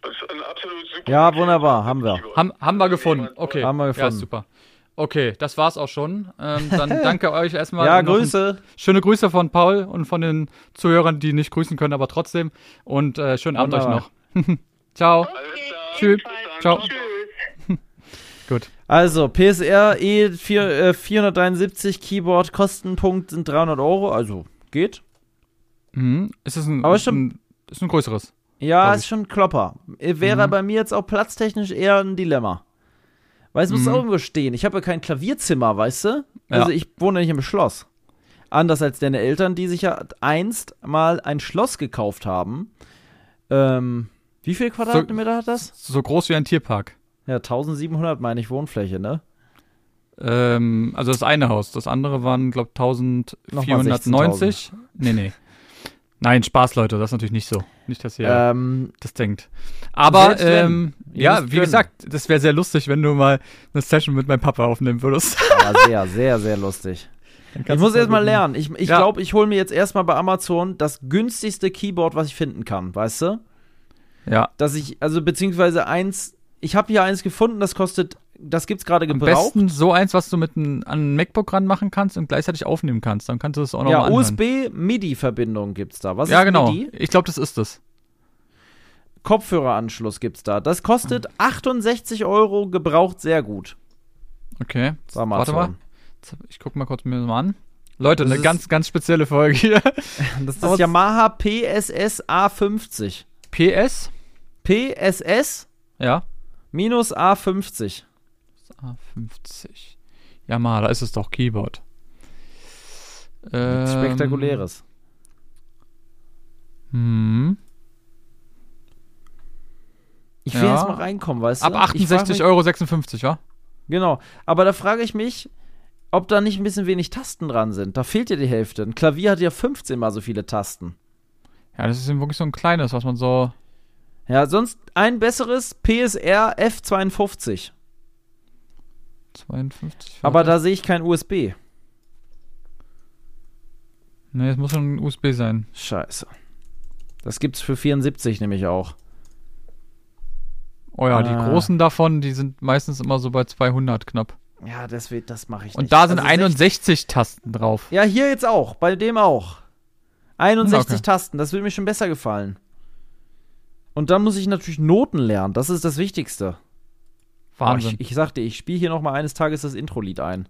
Das ist ein absolut super. Ja, wunderbar, haben wir. Haben, haben wir gefunden. Okay. Haben wir gefunden. Ja, super. Okay, das war's auch schon. Ähm, dann danke euch erstmal. Ja, Noch ein- Grüße. Schöne Grüße von Paul und von den Zuhörern, die nicht grüßen können, aber trotzdem. Und äh, schönen Abend euch Wunderbar. noch. Ciao. Alles klar. Tschüss. Bis dann. Ciao. Tschüss. Gut. Also, P S R E vier, äh, vierhundertdreiundsiebzig, Keyboard, Kostenpunkt sind dreihundert Euro, also geht. Mhm. Ist es ein, Aber ist schon- ein, ist ein größeres? Ja, Glaub ist ich. schon ein Klopper. Äh, Wäre Mhm. bei mir jetzt auch platztechnisch eher ein Dilemma. Weil es muss Mhm. auch irgendwo stehen. Ich habe ja kein Klavierzimmer, weißt du? Ja. Also ich wohne nicht im Schloss. Anders als deine Eltern, die sich ja einst mal ein Schloss gekauft haben. Ähm, wie viel Quadratmeter hat das? So groß wie ein Tierpark. Ja, tausendsiebenhundert meine ich Wohnfläche, ne? Ähm, also das eine Haus. Das andere waren, glaube ich, eintausendvierhundertneunzig. Nee, nee. Nein, Spaß, Leute. Das ist natürlich nicht so. Nicht, dass ihr Ähm, das denkt. Aber, selbst wenn. ähm, Ihr ja, müsst wie gönnen. gesagt, das wäre sehr lustig, wenn du mal eine Session mit meinem Papa aufnehmen würdest. aber sehr, sehr, sehr lustig. Dann Ich kannst muss du erst mal mit- lernen. Ich, ich Ja. glaube, ich hole mir jetzt erstmal bei Amazon das günstigste Keyboard, was ich finden kann, weißt du? Ja. Dass ich, also beziehungsweise eins, ich habe hier eins gefunden, das kostet, das gibt's gerade Am gebraucht. besten so eins, was du mit ein, an ein MacBook ranmachen kannst und gleichzeitig aufnehmen kannst. Dann kannst du das auch noch Ja, mal anhören. U S B-MIDI-Verbindung gibt's da. Was Ja, ist genau. MIDI? Ich glaube, das ist es. Kopfhöreranschluss gibt's da. Das kostet achtundsechzig Euro, gebraucht sehr gut. Okay. Bei Amazon. Warte mal. Jetzt- Ich guck mal kurz mir das mal an. Leute, Das eine ist- ganz, ganz spezielle Folge hier. Das ist Aber- das Yamaha P S S A fünfzig. P S? P S S Ja. minus A fünfzig. A fünfzig. Ja, mal, da ist es doch Keyboard. Ähm, Spektakuläres. Hm. Ich will Ja. jetzt mal reinkommen, weißt du? Ab Ich frag achtundsechzig mich- Euro sechsundfünfzig, wa? Genau. Aber da frage ich mich, ob da nicht ein bisschen wenig Tasten dran sind. Da fehlt ja die Hälfte. Ein Klavier hat ja fünfzehn mal so viele Tasten. Ja, das ist eben wirklich so ein kleines, was man so. Ja, sonst ein besseres P S R F zweiundfünfzig. zweiundfünfzig. Aber warte. da sehe ich kein U S B. Nee, es muss schon ein U S B sein. Scheiße. Das gibt's für vierundsiebzig nämlich auch. Oh ja, die Ah. großen davon, die sind meistens immer so bei zweihundert knapp. Ja, deswegen, das mache ich Und nicht. da sind Also einundsechzig Tasten drauf. Ja, hier jetzt auch. Bei dem auch. einundsechzig Okay. Tasten. Das würde mir schon besser gefallen. Und dann muss ich natürlich Noten lernen. Das ist das Wichtigste. Wahnsinn. Oh, ich, ich sagte, ich spiele hier noch mal eines Tages das Intro-Lied ein.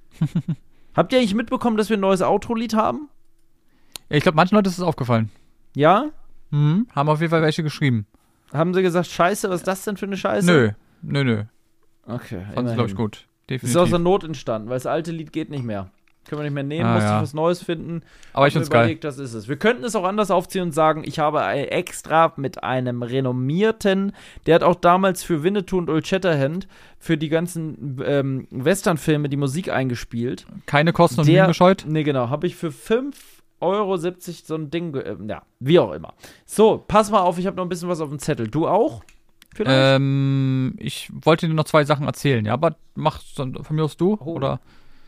Habt ihr eigentlich mitbekommen, dass wir ein neues Outro-Lied haben? Ja, ich glaube, manchen Leuten ist es aufgefallen. Ja? Mhm. Haben auf jeden Fall welche geschrieben. Haben sie gesagt, scheiße, was ist das denn für eine Scheiße? Nö, nö, nö. Okay, Fand ich, glaube ich, gut. Das Definitiv. ist aus der Not entstanden, weil das alte Lied geht nicht mehr. Können wir nicht mehr nehmen, Ah, musste ja. ich was Neues finden. Aber ich Hab mir find's geil. überlegt, das ist es. Wir könnten es auch anders aufziehen und sagen, ich habe ein extra mit einem renommierten, der hat auch damals für Winnetou und Old Shatterhand für die ganzen ähm, Westernfilme die Musik eingespielt. Keine Kosten und Der- Mühen gescheut. Nee, genau, habe ich für fünf Euro siebzig so ein Ding, ge- äh, ja, wie auch immer. So, pass mal auf, ich habe noch ein bisschen was auf dem Zettel. Du auch? Vielleicht? Ähm, ich wollte dir noch zwei Sachen erzählen, ja, aber mach dann von mir aus du, Oh. oder?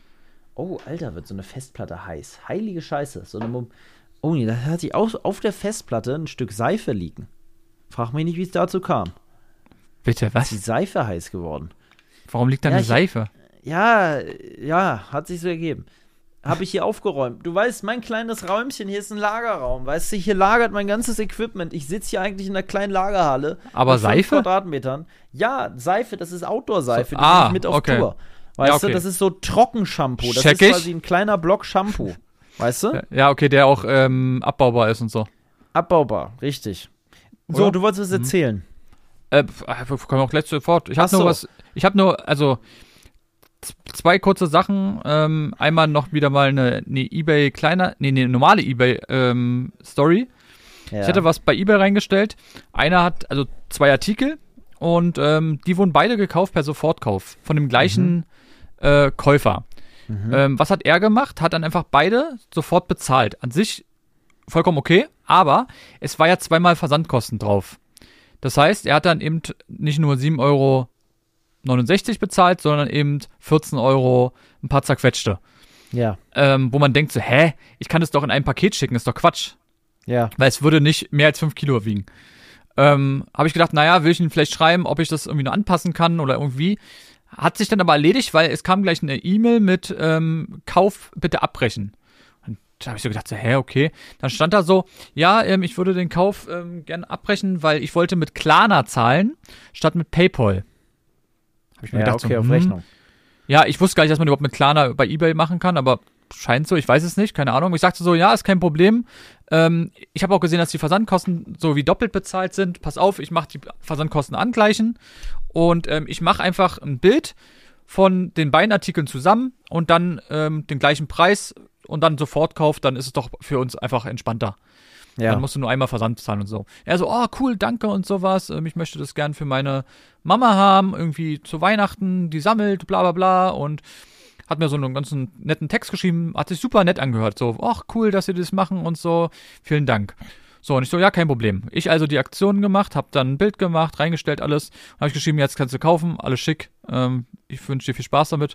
Oh, Alter, wird so eine Festplatte heiß. Heilige Scheiße. So eine Mom oh nee, da hat sich auf, auf der Festplatte ein Stück Seife liegen. Frag mich nicht, wie es dazu kam. Bitte, Ist die was? Seife heiß geworden? Warum liegt da Ja, eine ich- Seife? Ja, ja, hat sich so ergeben. Habe ich hier aufgeräumt. Du weißt, mein kleines Räumchen hier ist ein Lagerraum. Weißt du, hier lagert mein ganzes Equipment. Ich sitze hier eigentlich in einer kleinen Lagerhalle. Aber mit fünf Seife? Quadratmetern. Ja, Seife, das ist Outdoor-Seife. So, die ah, nehme ich mit auf okay. Tour. Weißt Ja, okay. du, das ist so Trockenshampoo. Das Check ist ich. quasi ein kleiner Block Shampoo. Weißt du? Ja, okay, der auch ähm, abbaubar ist und so. Abbaubar, richtig. So, Oder? du wolltest was erzählen. Äh, pf, äh, wir können auch gleich sofort. Ich Ach habe nur so. was. Ich habe nur, also z- zwei kurze Sachen. Ähm, einmal noch wieder mal eine, eine eBay kleiner, nee, eine normale eBay ähm, Story. Ja. Ich hatte was bei eBay reingestellt. Einer hat also zwei Artikel und ähm, die wurden beide gekauft per Sofortkauf von dem gleichen äh, Käufer. Mhm. Ähm, was hat er gemacht? Hat dann einfach beide sofort bezahlt. An sich vollkommen okay, aber es war ja zweimal Versandkosten drauf. Das heißt, er hat dann eben nicht nur sieben Euro neunundsechzig bezahlt, sondern eben vierzehn Euro ein paar zerquetschte. Ja, Ähm, wo man denkt so, hä, ich kann das doch in einem Paket schicken, ist doch Quatsch. ja. Weil es würde nicht mehr als fünf Kilo wiegen. Ähm, habe ich gedacht, naja, will ich ihn vielleicht schreiben, ob ich das irgendwie nur anpassen kann oder irgendwie. Hat sich dann aber erledigt, weil es kam gleich eine E-Mail mit ähm, Kauf bitte abbrechen. Und da habe ich so gedacht, so, hä, okay. Dann stand da so, ja, ähm, ich würde den Kauf ähm, gerne abbrechen, weil ich wollte mit Klarna zahlen, statt mit PayPal. Habe ich mir Ja, gedacht, okay, so, auf hm, Rechnung. ja, ich wusste gar nicht, dass man überhaupt mit Klarna bei eBay machen kann, aber scheint so, ich weiß es nicht, keine Ahnung. Ich sagte so, ja, ist kein Problem. Ähm, ich habe auch gesehen, dass die Versandkosten so wie doppelt bezahlt sind. Pass auf, ich mache die Versandkosten angleichen und ähm, ich mache einfach ein Bild von den beiden Artikeln zusammen und dann ähm, den gleichen Preis und dann sofort kauft, dann ist es doch für uns einfach entspannter. Ja. Dann musst du nur einmal Versand zahlen und so. Er so, oh cool, danke und sowas. Ähm, ich möchte das gern für meine Mama haben, irgendwie zu Weihnachten, die sammelt, bla bla bla und hat mir so einen ganzen netten Text geschrieben, hat sich super nett angehört. So, ach cool, dass Sie das machen und so, vielen Dank. So, und ich so, ja, kein Problem. Ich also die Aktionen gemacht, hab dann ein Bild gemacht, reingestellt, alles. Habe ich geschrieben, jetzt kannst du kaufen, alles schick. Ähm, ich wünsche dir viel Spaß damit.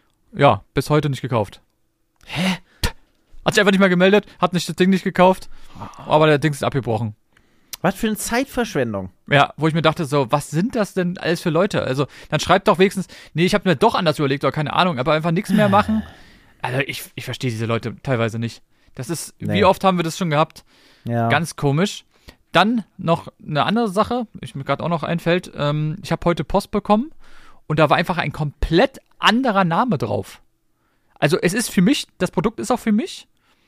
Ja, bis heute nicht gekauft. Hä? Hat sich einfach nicht mehr gemeldet, hat nicht das Ding nicht gekauft, aber der Ding ist abgebrochen. Was für eine Zeitverschwendung. Ja, wo ich mir dachte so, was sind das denn alles für Leute? Also, dann schreibt doch wenigstens, nee, ich habe mir doch anders überlegt oder keine Ahnung, aber einfach nichts mehr machen. Also, ich, ich verstehe diese Leute teilweise nicht. Das ist, Nee. wie oft haben wir das schon gehabt? Ja. Ganz komisch. Dann noch eine andere Sache, ich mir gerade auch noch einfällt, ähm, ich habe heute Post bekommen und da war einfach ein komplett anderer Name drauf. Also, es ist für mich, das Produkt ist auch für mich,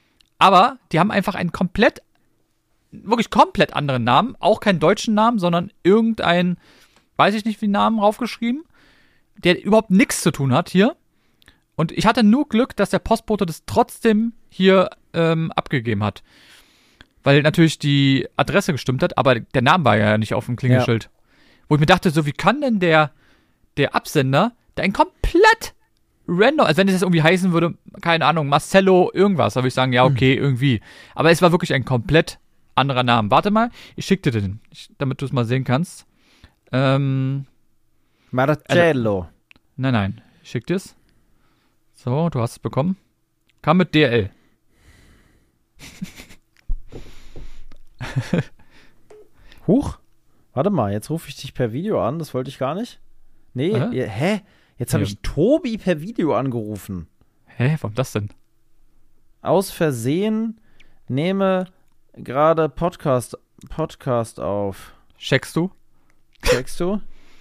aber die haben einfach einen komplett wirklich komplett anderen Namen, auch keinen deutschen Namen, sondern irgendein, weiß ich nicht wie Namen draufgeschrieben, der überhaupt nichts zu tun hat hier. Und ich hatte nur Glück, dass der Postbote das trotzdem hier ähm, abgegeben hat. Weil natürlich die Adresse gestimmt hat, aber der Name war ja nicht auf dem Klingelschild. Ja. Wo ich mir dachte, so wie kann denn der, der Absender da ein komplett random, als wenn es jetzt irgendwie heißen würde, keine Ahnung, Marcello irgendwas, da würde ich sagen, ja okay, hm. irgendwie. Aber es war wirklich ein komplett anderer Name. Warte mal, ich schick dir den, ich, damit du es mal sehen kannst. Ähm, Marcello. Also, nein, nein, ich schick dir's. So, du hast es bekommen. Kam mit D H L. Huch. Warte mal, jetzt rufe ich dich per Video an, das wollte ich gar nicht. Nee, Hä? ihr, hä? Jetzt habe Ja. ich Tobi per Video angerufen. Hä, warum das denn? Aus Versehen nehme gerade Podcast, Podcast auf. Checkst du? Checkst du?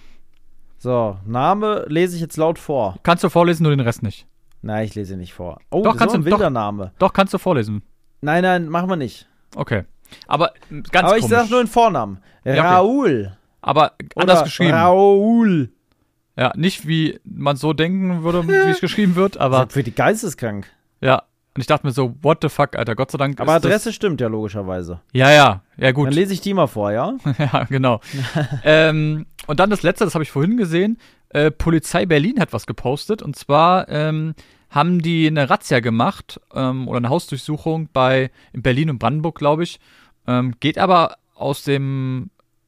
So, Name lese ich jetzt laut vor. Kannst du vorlesen, nur den Rest nicht. Nein, ich lese nicht vor. Oh, Doch, das kannst ist aber ein du- doch. wilder Name. Doch, kannst du vorlesen. Nein, nein, machen wir nicht. Okay. Aber m, ganz aber ich komisch. sag nur den Vornamen. okay. Raoul. Aber anders Oder geschrieben. Raoul. Ja, nicht wie man so denken würde, wie es geschrieben wird, aber Aber für die geisteskrank. ja. Und ich dachte mir so, what the fuck, Alter, Gott sei Dank Aber ist Adresse stimmt ja logischerweise. das, ja, ja, ja gut. Dann lese ich die mal vor, ja? Ja, genau. ähm, und dann das letzte, das habe ich vorhin gesehen. Äh, Polizei Berlin hat was gepostet. Und zwar ähm, haben die eine Razzia gemacht ähm, oder eine Hausdurchsuchung bei in Berlin und Brandenburg, glaube ich. Ähm, geht aber aus dem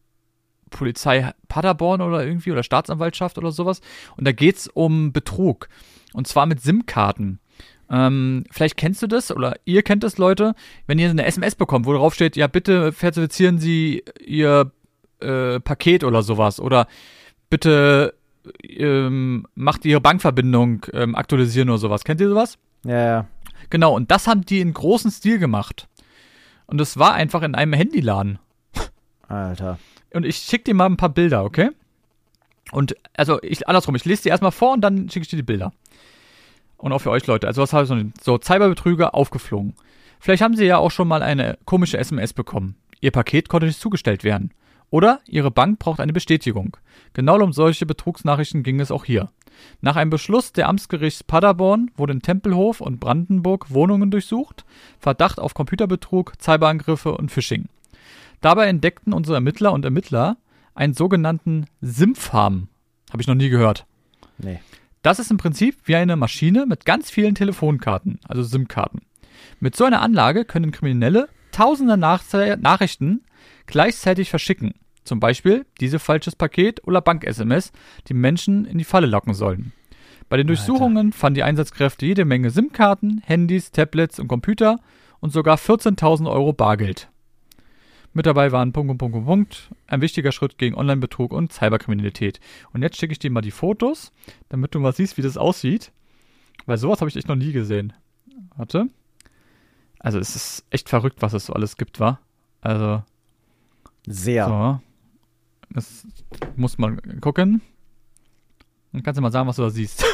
Polizei Paderborn oder irgendwie oder Staatsanwaltschaft oder sowas. Und da geht's um Betrug. Und zwar mit SIM-Karten. Ähm, vielleicht kennst du das oder ihr kennt das, Leute, wenn ihr eine S M S bekommt, wo drauf steht, ja, bitte verifizieren Sie Ihr äh, Paket oder sowas oder bitte ähm, macht Ihre Bankverbindung ähm, aktualisieren oder sowas. Kennt ihr sowas? Ja, ja. Genau, und das haben die in großem Stil gemacht. Und das war einfach in einem Handyladen. Alter. Und ich schick dir mal ein paar Bilder, okay? Und, also, ich, andersrum, ich lese die erstmal vor und dann schicke ich dir die Bilder. Und auch für euch, Leute. Also, was habe ich so? So, Cyberbetrüger aufgeflogen. Vielleicht haben sie ja auch schon mal eine komische S M S bekommen. Ihr Paket konnte nicht zugestellt werden. Oder ihre Bank braucht eine Bestätigung. Genau um solche Betrugsnachrichten ging es auch hier. Nach einem Beschluss der Amtsgerichts Paderborn wurden in Tempelhof und Brandenburg Wohnungen durchsucht. Verdacht auf Computerbetrug, Cyberangriffe und Phishing. Dabei entdeckten unsere Ermittler und Ermittler einen sogenannten SIM-Farm. Habe ich noch nie gehört. Nee. Das ist im Prinzip wie eine Maschine mit ganz vielen Telefonkarten, also SIM-Karten. Mit so einer Anlage können Kriminelle tausende Nach- Nachrichten gleichzeitig verschicken. Zum Beispiel diese falsches Paket oder Bank-S M S, die Menschen in die Falle locken sollen. Bei den Durchsuchungen fanden die Einsatzkräfte jede Menge SIM-Karten, Handys, Tablets und Computer und sogar vierzehntausend Euro Bargeld. Mit dabei waren Punkt, Punkt, Punkt, Punkt. Ein wichtiger Schritt gegen Online-Betrug und Cyberkriminalität. Und jetzt schicke ich dir mal die Fotos, damit du mal siehst, wie das aussieht. Weil sowas habe ich echt noch nie gesehen. Warte. Also es ist echt verrückt, was es so alles gibt, wa? Also. Sehr. So. Das muss man gucken. Dann kannst du mal sagen, was du da siehst.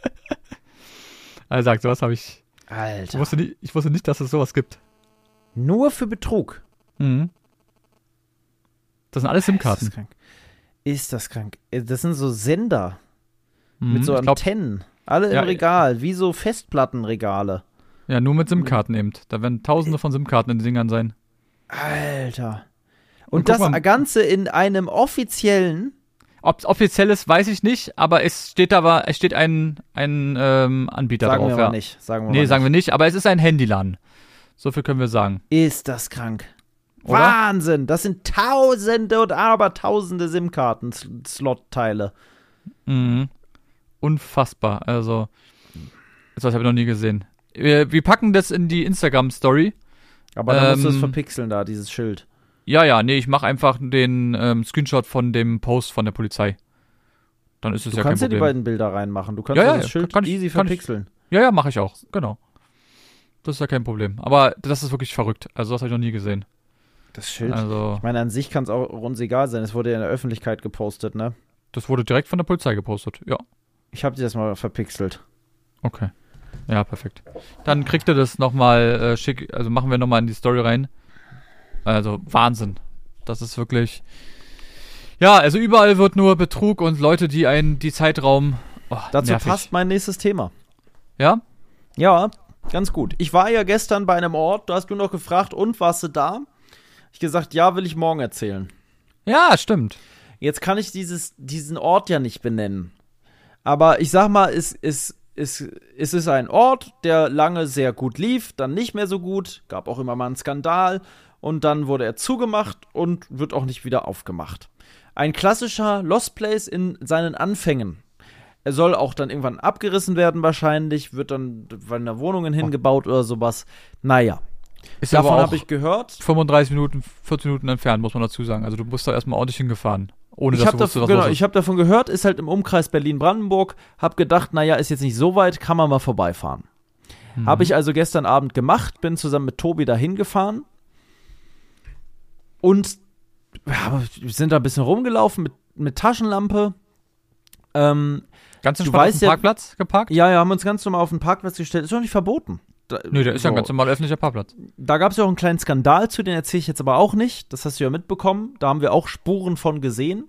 Also sagt, sowas habe ich. Alter. Ich wusste, nicht, ich wusste nicht, dass es sowas gibt. Nur für Betrug. Mhm. Das sind alles SIM-Karten. Ist das krank? Ist das krank? Das sind so Sender Mhm. mit so Ich glaub, Antennen. Alle Ja, im Regal, wie so Festplattenregale. ja, nur mit SIM-Karten eben. Da werden tausende von SIM-Karten in den Dingern sein. Alter. Und Und, guck das mal- Ganze in einem offiziellen. Ob es offiziell ist, weiß ich nicht, aber es steht aber, es steht ein, ein ähm, Anbieter Sagen drauf. wir ja. mal nicht. Sagen wir Nee, mal sagen wir nicht. nicht, aber es ist ein Handyladen. So viel können wir sagen. Ist das krank. Oder? Wahnsinn. Das sind Tausende und Abertausende SIM-Karten-Slot-Teile. Mhm. Unfassbar. Also, das habe ich noch nie gesehen. Wir, wir packen das in die Instagram-Story. Aber da musst du es Ähm, verpixeln, da, dieses Schild. Ja, ja, nee, ich mache einfach den ähm, Screenshot von dem Post von der Polizei. Dann ist es Du ja kein kannst ja die Problem. beiden Bilder reinmachen. Du kannst Ja, ja, ja, das Schild kann ich- easy kann ich- verpixeln. Ja, ja, mache ich auch. Genau. Das ist ja kein Problem. Aber das ist wirklich verrückt. Also, das habe ich noch nie gesehen. Das Schild. Also, Ich meine, an sich kann es auch uns egal sein. Es wurde ja in der Öffentlichkeit gepostet, ne? das wurde direkt von der Polizei gepostet. Ja, Ich habe dir das mal verpixelt. okay. Ja, perfekt. Dann kriegt ihr das nochmal äh, schick, also machen wir nochmal in die Story rein. Also, Wahnsinn. Das ist wirklich. Ja, also überall wird nur Betrug und Leute, die einen die Zeitraum. Oh, Dazu nervig. passt mein nächstes Thema. Ja? Ja, ganz gut. Ich war ja gestern bei einem Ort, da hast du noch gefragt, und warst du da? Ich gesagt, ja, will ich morgen erzählen. Ja, stimmt. Jetzt kann ich dieses, diesen Ort ja nicht benennen. Aber ich sag mal, es, es, es, es ist ein Ort, der lange sehr gut lief, dann nicht mehr so gut, gab auch immer mal einen Skandal und dann wurde er zugemacht und wird auch nicht wieder aufgemacht. Ein klassischer Lost Place in seinen Anfängen. Er soll auch dann irgendwann abgerissen werden wahrscheinlich, wird dann bei einer Wohnungen hingebaut oder sowas. Naja, Ist davon aber auch habe ich gehört. fünfunddreißig Minuten, vierzig Minuten entfernt, muss man dazu sagen. Also du bist da erstmal ordentlich hingefahren. Ohne Ich dass habe du wusstest, davon, was genau, los ist. ich hab davon gehört, ist halt im Umkreis Berlin-Brandenburg, hab gedacht, naja, ist jetzt nicht so weit, kann man mal vorbeifahren. Mhm. Habe ich also gestern Abend gemacht, bin zusammen mit Tobi dahin gefahren und ja, wir sind da ein bisschen rumgelaufen mit, mit Taschenlampe. Ähm, Ganz du entspannt auf weißt dem ja- Parkplatz geparkt? ja, ja, haben uns ganz normal auf den Parkplatz gestellt, ist doch nicht verboten. Da, Nö, der ist ja so. ein ganz normaler öffentlicher Parkplatz. Da gab es ja auch einen kleinen Skandal zu, den erzähle ich jetzt aber auch nicht. Das hast du ja mitbekommen. Da haben wir auch Spuren von gesehen.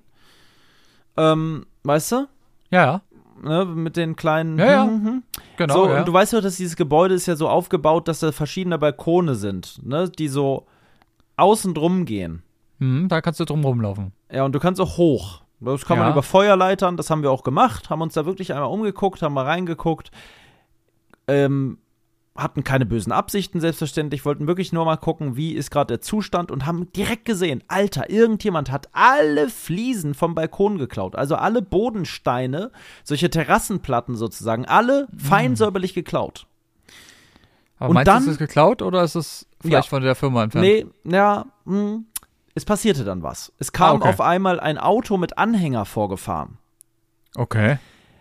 Ähm, weißt du? Ja, ja. Ne, mit den kleinen. Ja, ja. Mhm, mhm. Genau. so, ja. und du weißt ja, dass dieses Gebäude ist ja so aufgebaut, dass da verschiedene Balkone sind, ne, die so außen drum gehen. Mhm, da kannst du drum rumlaufen. Ja, und du kannst auch hoch. Das kann man Ja. über Feuerleitern, das haben wir auch gemacht, haben uns da wirklich einmal umgeguckt, haben mal reingeguckt. Ähm, hatten keine bösen Absichten, selbstverständlich, wollten wirklich nur mal gucken, wie ist gerade der Zustand und haben direkt gesehen, Alter, irgendjemand hat alle Fliesen vom Balkon geklaut, also alle Bodensteine, solche Terrassenplatten sozusagen, alle fein säuberlich geklaut. Aber Und meinst dann- du, ist es geklaut oder ist es vielleicht Ja. von der Firma entfernt? Nee, ja, mh, es passierte dann was. Es kam Ah, okay. auf einmal ein Auto mit Anhänger vorgefahren. Okay.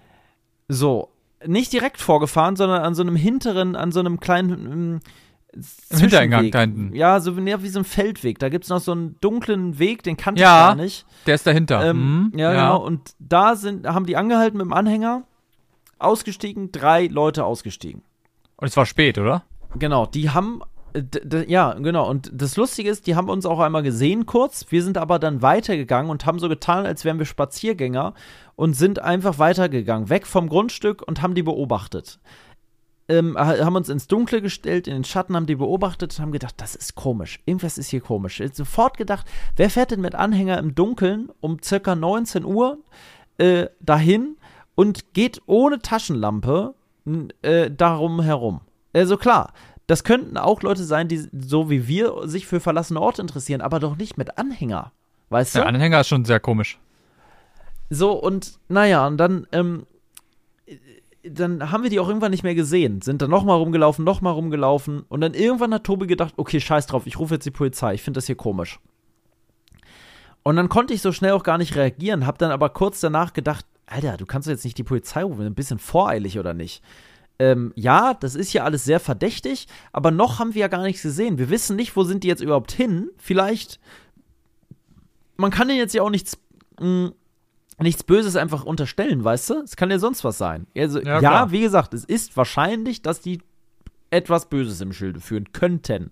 So, nicht direkt vorgefahren, sondern an so einem hinteren, an so einem kleinen ähm, Im Hintereingang Zwischenweg. da hinten. Ja, so wie, ja, wie so ein Feldweg. Da gibt es noch so einen dunklen Weg, den kannte Ja. ich gar nicht. Der ist dahinter. Ähm, Mhm. ja, genau. Und da sind, haben die angehalten mit dem Anhänger, ausgestiegen, drei Leute ausgestiegen. Und es war spät, oder? Genau, die haben, äh, d- d- ja, genau. Und das Lustige ist, die haben uns auch einmal gesehen kurz. Wir sind aber dann weitergegangen und haben so getan, als wären wir Spaziergänger und sind einfach weitergegangen, weg vom Grundstück und haben die beobachtet. Ähm, ha- haben uns ins Dunkle gestellt, in den Schatten, haben die beobachtet und haben gedacht, das ist komisch. Irgendwas ist hier komisch. Jetzt sofort gedacht, wer fährt denn mit Anhänger im Dunkeln um circa neunzehn Uhr äh, dahin und geht ohne Taschenlampe n- äh, darum herum? Also klar, das könnten auch Leute sein, die so wie wir sich für verlassene Orte interessieren, aber doch nicht mit Anhänger. Weißt du? Der Anhänger ist schon sehr komisch. So, und naja, und dann, ähm, dann haben wir die auch irgendwann nicht mehr gesehen. Sind dann nochmal rumgelaufen, nochmal rumgelaufen. Und dann irgendwann hat Tobi gedacht, okay, scheiß drauf, ich rufe jetzt die Polizei. Ich finde das hier komisch. Und dann konnte ich so schnell auch gar nicht reagieren, hab dann aber kurz danach gedacht, Alter, du kannst doch jetzt nicht die Polizei rufen, ein bisschen voreilig oder nicht? Ähm, ja, das ist ja alles sehr verdächtig, aber noch haben wir ja gar nichts gesehen. Wir wissen nicht, wo sind die jetzt überhaupt hin. Vielleicht, man kann denen jetzt ja auch nichts, mh, nichts Böses einfach unterstellen, weißt du? Es kann ja sonst was sein. Also, Ja, ja, klar. wie gesagt, es ist wahrscheinlich, dass die etwas Böses im Schilde führen könnten.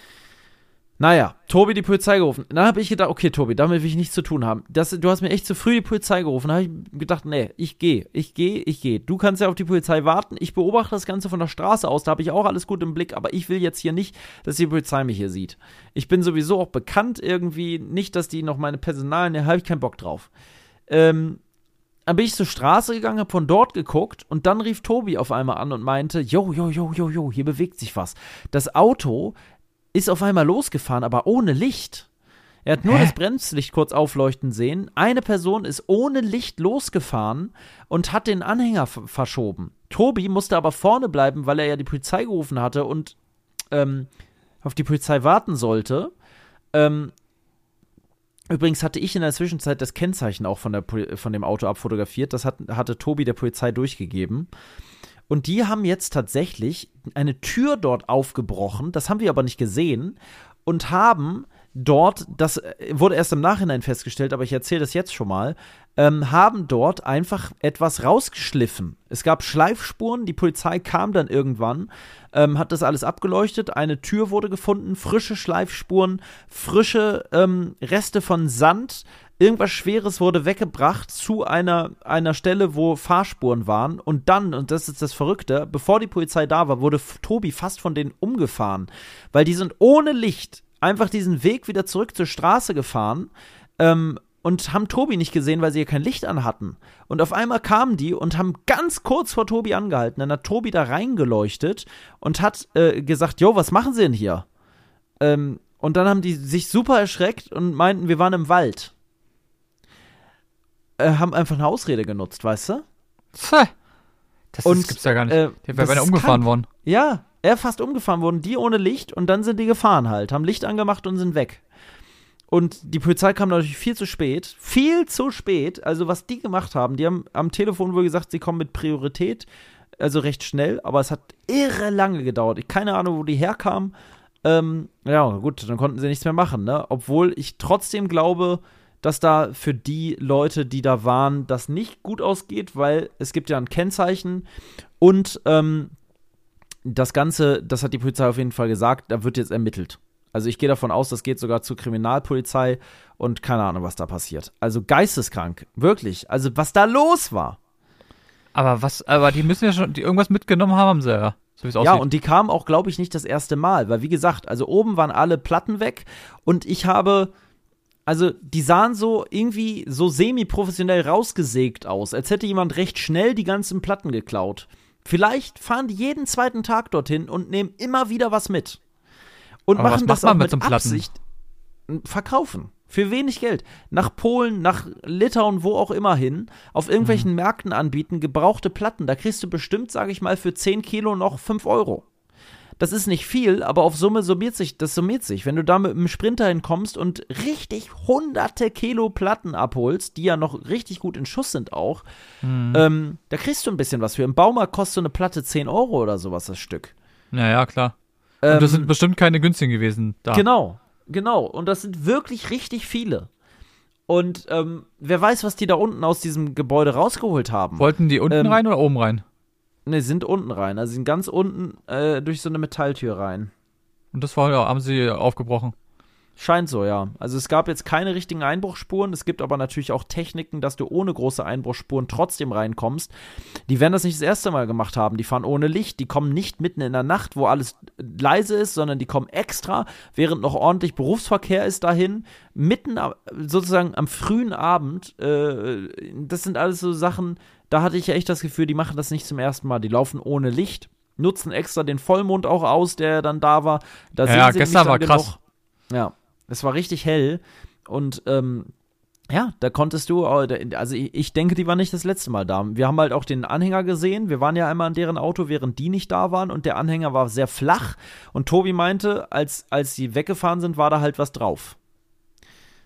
Naja, Tobi die Polizei gerufen. Dann habe ich gedacht, okay, Tobi, damit will ich nichts zu tun haben. Das, du hast mir echt zu früh die Polizei gerufen. Da habe ich gedacht, nee, ich gehe, ich gehe, ich gehe. Du kannst ja auf die Polizei warten. Ich beobachte das Ganze von der Straße aus. Da habe ich auch alles gut im Blick. Aber ich will jetzt hier nicht, dass die Polizei mich hier sieht. Ich bin sowieso auch bekannt irgendwie. Nicht, dass die noch meine Personalien, da habe ich keinen Bock drauf. Ähm, dann bin ich zur Straße gegangen, habe von dort geguckt und dann rief Tobi auf einmal an und meinte, jo, jo, jo, jo, jo, hier bewegt sich was. Das Auto ist auf einmal losgefahren, aber ohne Licht. Er hat nur Hä? das Bremslicht kurz aufleuchten sehen. Eine Person ist ohne Licht losgefahren und hat den Anhänger f- verschoben. Tobi musste aber vorne bleiben, weil er ja die Polizei gerufen hatte und ähm, auf die Polizei warten sollte. Ähm, übrigens hatte ich in der Zwischenzeit das Kennzeichen auch von, der, Pol- von dem Auto abfotografiert. Das hat, hatte Tobi der Polizei durchgegeben. Und die haben jetzt tatsächlich eine Tür dort aufgebrochen, das haben wir aber nicht gesehen, und haben dort, das wurde erst im Nachhinein festgestellt, aber ich erzähle das jetzt schon mal, ähm, haben dort einfach etwas rausgeschliffen. Es gab Schleifspuren, die Polizei kam dann irgendwann, ähm, hat das alles abgeleuchtet, eine Tür wurde gefunden, frische Schleifspuren, frische ähm, Reste von Sand, irgendwas Schweres wurde weggebracht zu einer, einer Stelle, wo Fahrspuren waren. Und dann, und das ist das Verrückte, bevor die Polizei da war, wurde F- Tobi fast von denen umgefahren. Weil die sind ohne Licht einfach diesen Weg wieder zurück zur Straße gefahren ähm, und haben Tobi nicht gesehen, weil sie ja kein Licht an hatten. Und auf einmal kamen die und haben ganz kurz vor Tobi angehalten. Dann hat Tobi da reingeleuchtet und hat äh, gesagt, jo, was machen sie denn hier? Ähm, und dann haben die sich super erschreckt und meinten, wir waren im Wald. Äh, haben einfach eine Ausrede genutzt, weißt du? Tja, Das Und, ist, gibt's ja gar nicht. äh, Der das wäre beinahe ist umgefahren krank. worden. Ja, er fast umgefahren worden, die ohne Licht und dann sind die gefahren halt, haben Licht angemacht und sind weg. Und die Polizei kam natürlich viel zu spät, viel zu spät, also was die gemacht haben, die haben am Telefon wohl gesagt, sie kommen mit Priorität, also recht schnell, aber es hat irre lange gedauert, ich keine Ahnung, wo die herkamen, ähm, ja gut, dann konnten sie nichts mehr machen, ne, obwohl ich trotzdem glaube, dass da für die Leute, die da waren, das nicht gut ausgeht, weil es gibt ja ein Kennzeichen und ähm, das Ganze, das hat die Polizei auf jeden Fall gesagt, da wird jetzt ermittelt. Also ich gehe davon aus, das geht sogar zur Kriminalpolizei und keine Ahnung, was da passiert. Also geisteskrank, wirklich. Also was da los war. Aber was, aber die müssen ja schon, die irgendwas mitgenommen haben, haben sie ja. So wie es Ja, aussieht. und die kamen auch, glaube ich, nicht das erste Mal, weil wie gesagt, also oben waren alle Platten weg und ich habe, also die sahen so irgendwie so semi-professionell rausgesägt aus, als hätte jemand recht schnell die ganzen Platten geklaut. Vielleicht fahren die jeden zweiten Tag dorthin und nehmen immer wieder was mit. Und Aber was machen macht das man auch mit mit so einem Platten? Absicht. Verkaufen. Für wenig Geld. Nach Polen, nach Litauen, wo auch immer hin, auf irgendwelchen Mhm. Märkten anbieten, gebrauchte Platten. Da kriegst du bestimmt, sage ich mal, für zehn Kilo noch fünf Euro. Das ist nicht viel, aber auf Summe summiert sich, das summiert sich. Wenn du da mit einem Sprinter hinkommst und richtig hunderte Kilo Platten abholst, die ja noch richtig gut in Schuss sind auch, Mhm. ähm, da kriegst du ein bisschen was für. Im Baumarkt kostet so eine Platte zehn Euro oder sowas das Stück. Naja, klar. Und Ähm, das sind bestimmt keine günstigen gewesen da. Genau, genau. Und das sind wirklich richtig viele. Und ähm, wer weiß, was die da unten aus diesem Gebäude rausgeholt haben. Wollten die unten Ähm, rein oder oben rein? Ne, sind unten rein. Also sind ganz unten äh, durch so eine Metalltür rein. Und das war, ja, haben sie aufgebrochen. Scheint so, ja. Also es gab jetzt keine richtigen Einbruchsspuren. Es gibt aber natürlich auch Techniken, dass du ohne große Einbruchsspuren trotzdem reinkommst. Die werden das nicht das erste Mal gemacht haben. Die fahren ohne Licht. Die kommen nicht mitten in der Nacht, wo alles leise ist, sondern die kommen extra, während noch ordentlich Berufsverkehr ist dahin. Mitten am- sozusagen am frühen Abend. Äh, das sind alles so Sachen, da hatte ich echt das Gefühl, die machen das nicht zum ersten Mal. Die laufen ohne Licht, nutzen extra den Vollmond auch aus, der dann da war. Da Ja, sehen ja, sie gestern nämlich war dann krass. genug. Ja, es war richtig hell und ähm, ja, da konntest du, also ich, ich denke, die war nicht das letzte Mal da. Wir haben halt auch den Anhänger gesehen, wir waren ja einmal an deren Auto, während die nicht da waren und der Anhänger war sehr flach und Tobi meinte, als, als sie weggefahren sind, war da halt was drauf.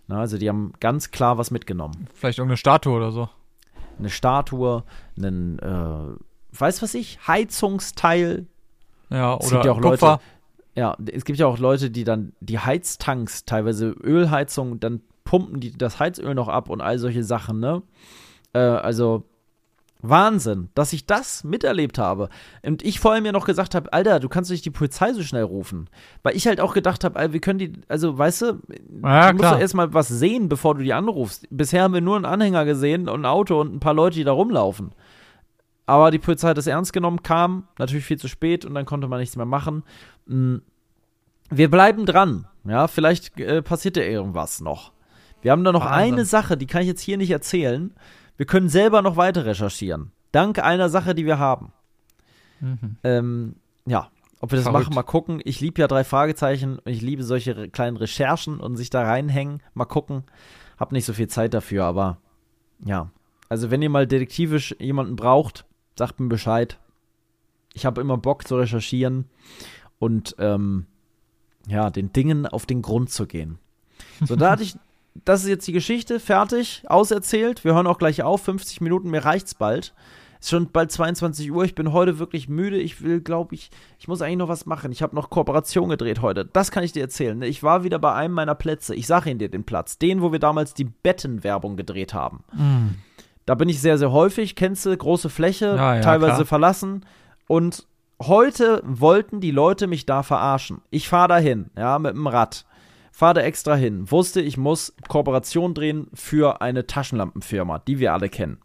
Na, also die haben ganz klar was mitgenommen. Vielleicht irgendeine Statue oder so. Eine Statue, einen, äh, weiß was ich, Heizungsteil. Ja, Es oder gibt ja auch Kupfer. Leute, ja, es gibt ja auch Leute, die dann die Heiztanks, teilweise Ölheizung, dann pumpen die das Heizöl noch ab und all solche Sachen, ne? Äh, also Wahnsinn, dass ich das miterlebt habe. Und ich vor allem ja noch gesagt habe, Alter, du kannst doch nicht die Polizei so schnell rufen. Weil ich halt auch gedacht habe, wir können die, also weißt du, Ja, du musst klar. doch erstmal was sehen, bevor du die anrufst. Bisher haben wir nur einen Anhänger gesehen und ein Auto und ein paar Leute, die da rumlaufen. Aber die Polizei hat es ernst genommen, kam, natürlich viel zu spät und dann konnte man nichts mehr machen. Wir bleiben dran, ja, vielleicht äh, passiert ja irgendwas noch. Wir haben da noch Wahnsinn. eine Sache, die kann ich jetzt hier nicht erzählen. Wir können selber noch weiter recherchieren. Dank einer Sache, die wir haben. Mhm. Ähm, ja, ob wir das Verrückt. machen, mal gucken. Ich liebe ja drei Fragezeichen und ich liebe solche re- kleinen Recherchen und sich da reinhängen. Mal gucken. Hab nicht so viel Zeit dafür, aber ja. Also wenn ihr mal detektivisch jemanden braucht, sagt mir Bescheid. Ich habe immer Bock zu recherchieren und ähm, ja, den Dingen auf den Grund zu gehen. So, da hatte ich, das ist jetzt die Geschichte, fertig, auserzählt. Wir hören auch gleich auf, fünfzig Minuten, mir reicht's bald. Ist schon bald zweiundzwanzig Uhr, ich bin heute wirklich müde. Ich will, glaube ich, ich muss eigentlich noch was machen. Ich habe noch Kooperation gedreht heute. Das kann ich dir erzählen. Ich war wieder bei einem meiner Plätze. Ich sage Ihnen dir den Platz. Den, wo wir damals die Bettenwerbung gedreht haben. Mhm. Da bin ich sehr, sehr häufig. Kennst du, große Fläche, Ja, ja, teilweise klar. verlassen. Und heute wollten die Leute mich da verarschen. Ich fahre da hin, ja, mit dem Rad. Fahre da extra hin. Wusste, ich muss Kooperation drehen für eine Taschenlampenfirma, die wir alle kennen.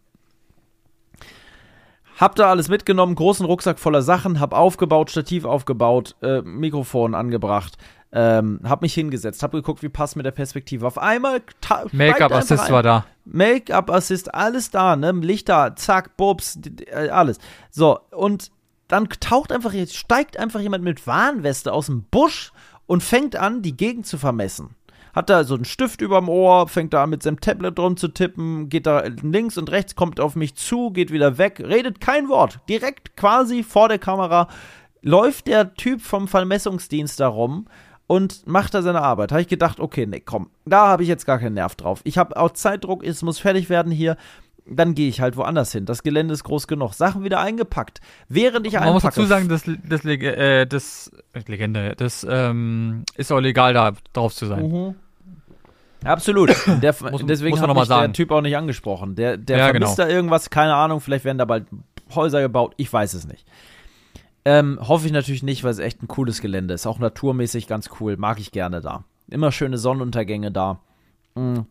Hab da alles mitgenommen, großen Rucksack voller Sachen, hab aufgebaut, Stativ aufgebaut, äh, Mikrofon angebracht, ähm, hab mich hingesetzt, hab geguckt, wie passt mit der Perspektive. Auf einmal ta- steigt einfach Make-up-Assist ein. war da. Make-up-Assist, alles da, ne? Lichter, zack, Bubs, d- d- äh, alles. So, und dann taucht einfach, steigt einfach jemand mit Warnweste aus dem Busch und fängt an, die Gegend zu vermessen. Hat da so einen Stift überm Ohr, fängt da an mit seinem Tablet drum zu tippen, geht da links und rechts, kommt auf mich zu, geht wieder weg, redet kein Wort. Direkt quasi vor der Kamera läuft der Typ vom Vermessungsdienst da rum und macht da seine Arbeit. Habe ich gedacht, okay, nee, komm, da habe ich jetzt gar keinen Nerv drauf. Ich habe auch Zeitdruck, es muss fertig werden hier. Dann gehe ich halt woanders hin. Das Gelände ist groß genug. Sachen wieder eingepackt. Während ich Man muss einpacke. dazu sagen, das, das, Leg- äh, das Legende, das ähm, ist auch legal, da drauf zu sein. Mhm. Absolut. Der, Muss- deswegen muss man hat noch mal mich der sagen. Typ auch nicht angesprochen. Der, der Ja, vermisst genau. da irgendwas, keine Ahnung, vielleicht werden da bald Häuser gebaut, ich weiß es nicht. Ähm, hoffe ich natürlich nicht, weil es echt ein cooles Gelände ist. Auch naturmäßig ganz cool, mag ich gerne da. Immer schöne Sonnenuntergänge da. Mhm.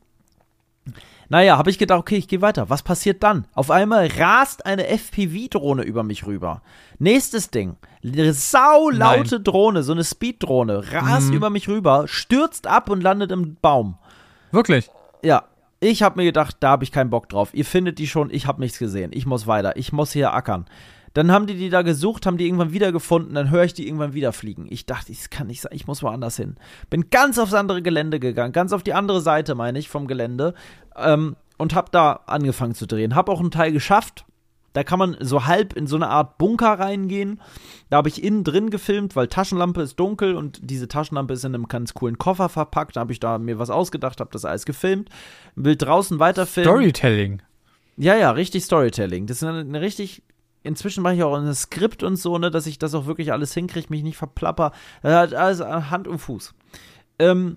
Naja, habe ich gedacht, okay, ich gehe weiter. Was passiert dann? Auf einmal rast eine F P V-Drohne über mich rüber. Nächstes Ding. Eine saulaute Drohne, so eine Speed-Drohne, rast Mhm. über mich rüber, stürzt ab und landet im Baum. Wirklich? Ja, ich habe mir gedacht, da habe ich keinen Bock drauf. Ihr findet die schon, ich habe nichts gesehen. Ich muss weiter, ich muss hier ackern. Dann haben die die da gesucht, haben die irgendwann wiedergefunden, dann höre ich die irgendwann wieder fliegen. Ich dachte, das kann nicht sein, ich muss woanders hin. Bin ganz aufs andere Gelände gegangen, ganz auf die andere Seite, meine ich, vom Gelände. Ähm, und hab da angefangen zu drehen. Hab auch einen Teil geschafft. Da kann man so halb in so eine Art Bunker reingehen. Da habe ich innen drin gefilmt, weil Taschenlampe ist dunkel und diese Taschenlampe ist in einem ganz coolen Koffer verpackt. Da habe ich da mir was ausgedacht, habe das alles gefilmt. Will draußen weiterfilmen. Storytelling. Ja, ja, richtig Storytelling. Das ist eine, eine richtig. Inzwischen mache ich auch ein Skript und so, ne, dass ich das auch wirklich alles hinkriege, mich nicht verplapper. Das hat alles an Hand und Fuß. Ähm,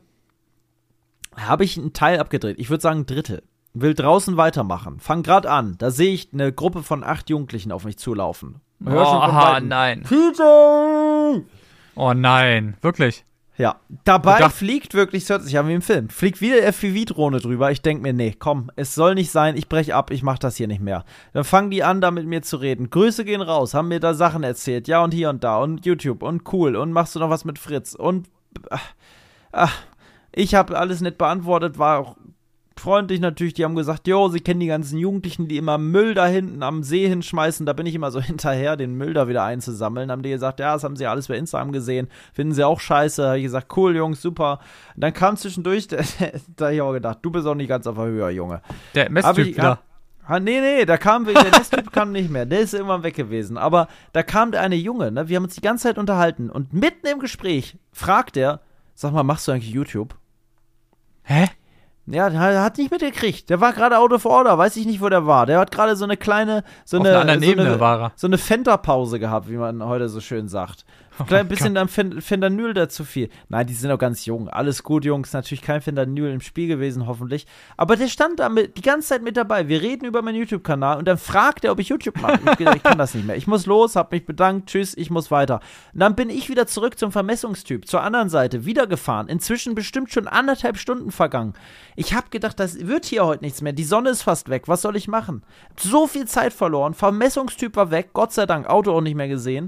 habe ich einen Teil abgedreht. Ich würde sagen ein Drittel. Will draußen weitermachen. Fang grad an. Da sehe ich eine Gruppe von acht Jugendlichen auf mich zulaufen. Hör Oh, schon von aha, Weitem. nein. P J! Oh nein, wirklich. Ja, dabei Gedacht- fliegt wirklich, es hört sich an wie im Film, fliegt wieder F P V-Drohne drüber. Ich denke mir, nee, komm, es soll nicht sein, ich breche ab, ich mach das hier nicht mehr. Dann fangen die an, da mit mir zu reden. Grüße gehen raus, haben mir da Sachen erzählt, ja und hier und da und YouTube und cool und machst du noch was mit Fritz und ach, ach, ich habe alles nicht beantwortet, war auch freundlich natürlich, die haben gesagt, jo, sie kennen die ganzen Jugendlichen, die immer Müll da hinten am See hinschmeißen, da bin ich immer so hinterher, den Müll da wieder einzusammeln, haben die gesagt, ja, das haben sie alles bei Instagram gesehen, finden sie auch scheiße, habe ich gesagt, cool, Jungs, super. Und dann kam zwischendurch, da habe ich auch gedacht, du bist auch nicht ganz auf der Höhe, Junge. Der Hab Messtyp ich- wieder. hab- Ha, nee, nee, da kam, der Nesttyp kam nicht mehr, der ist irgendwann weg gewesen, aber da kam der eine Junge, ne, wir haben uns die ganze Zeit unterhalten und mitten im Gespräch fragt er, sag mal, machst du eigentlich YouTube? Hä? Ja, der hat nicht mitgekriegt. Der war gerade out of order, weiß ich nicht, wo der war. Der hat gerade so eine kleine, so Auf eine, einer anderen so Ebene eine, war er. so eine Fenterpause gehabt, wie man heute so schön sagt. Ein klein bisschen dann Fen- Fentanyl dazu viel. Nein, die sind doch ganz jung. Alles gut, Jungs. Natürlich kein Fentanyl im Spiel gewesen, hoffentlich. Aber der stand da mit, die ganze Zeit mit dabei. Wir reden über meinen YouTube-Kanal und dann fragt er, ob ich YouTube mache. Ich hab gesagt, ich kann das nicht mehr. Ich muss los, hab mich bedankt, tschüss, ich muss weiter. Und dann bin ich wieder zurück zum Vermessungstyp, zur anderen Seite, wieder gefahren. Inzwischen bestimmt schon anderthalb Stunden vergangen. Ich hab gedacht, das wird hier heute nichts mehr. Die Sonne ist fast weg. Was soll ich machen? So viel Zeit verloren. Vermessungstyp war weg. Gott sei Dank. Auto auch nicht mehr gesehen.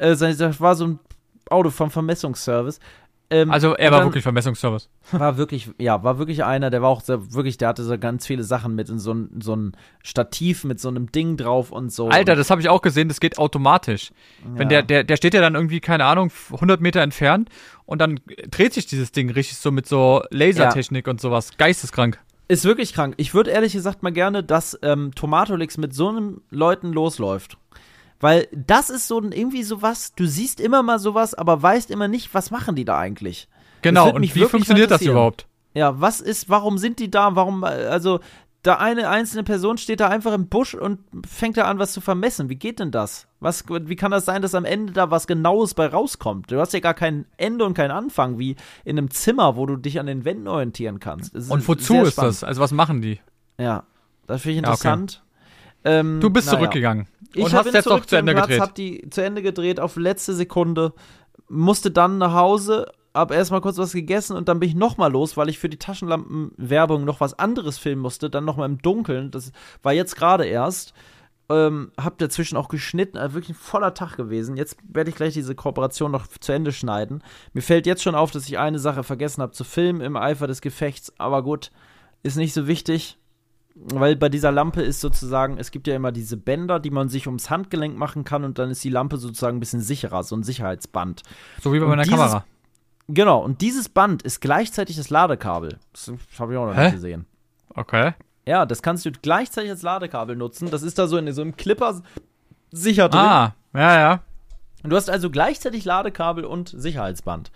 Das war so ein Auto vom Vermessungsservice. Ähm, also er war wirklich Vermessungsservice. War wirklich, ja, war wirklich einer, der war auch sehr, wirklich, der hatte so ganz viele Sachen mit in so ein, so ein Stativ mit so einem Ding drauf und so. Alter, das habe ich auch gesehen, das geht automatisch. Ja. Wenn der, der, der steht ja dann irgendwie, keine Ahnung, hundert Meter entfernt und dann dreht sich dieses Ding richtig so mit so Lasertechnik ja. und sowas. Geisteskrank. Ist wirklich krank. Ich würde ehrlich gesagt mal gerne, dass ähm, Tomatolix mit so einem Leuten losläuft. Weil das ist so irgendwie sowas, du siehst immer mal sowas, aber weißt immer nicht, was machen die da eigentlich. Genau, und wie funktioniert das überhaupt? Ja, was ist, warum sind die da, warum, also, da eine einzelne Person steht da einfach im Busch und fängt da an, was zu vermessen. Wie geht denn das? Was, wie kann das sein, dass am Ende da was Genaues bei rauskommt? Du hast ja gar kein Ende und keinen Anfang, wie in einem Zimmer, wo du dich an den Wänden orientieren kannst. Und wozu ist das? Also was machen die? Ja, das finde ich interessant. Ja, okay. Ähm, du bist naja. zurückgegangen. Ich und hast jetzt doch zu Ende Platz, gedreht. Hab die zu Ende gedreht auf letzte Sekunde, musste dann nach Hause, hab erstmal kurz was gegessen und dann bin ich nochmal los, weil ich für die Taschenlampenwerbung noch was anderes filmen musste, dann nochmal im Dunkeln, das war jetzt gerade erst. Ähm, hab dazwischen auch geschnitten, also wirklich ein voller Tag gewesen. Jetzt werde ich gleich diese Kooperation noch zu Ende schneiden. Mir fällt jetzt schon auf, dass ich eine Sache vergessen habe zu filmen im Eifer des Gefechts, aber gut, ist nicht so wichtig. Weil bei dieser Lampe ist sozusagen, es gibt ja immer diese Bänder, die man sich ums Handgelenk machen kann und dann ist die Lampe sozusagen ein bisschen sicherer, so ein Sicherheitsband. So wie bei und meiner dieses, Kamera. Genau, und dieses Band ist gleichzeitig das Ladekabel. Das habe ich auch noch Hä? nicht gesehen. Okay. Ja, das kannst du gleichzeitig als Ladekabel nutzen. Das ist da so in so einem Clipper sicher drin. Ah, ja, ja. Und du hast also gleichzeitig Ladekabel und Sicherheitsband.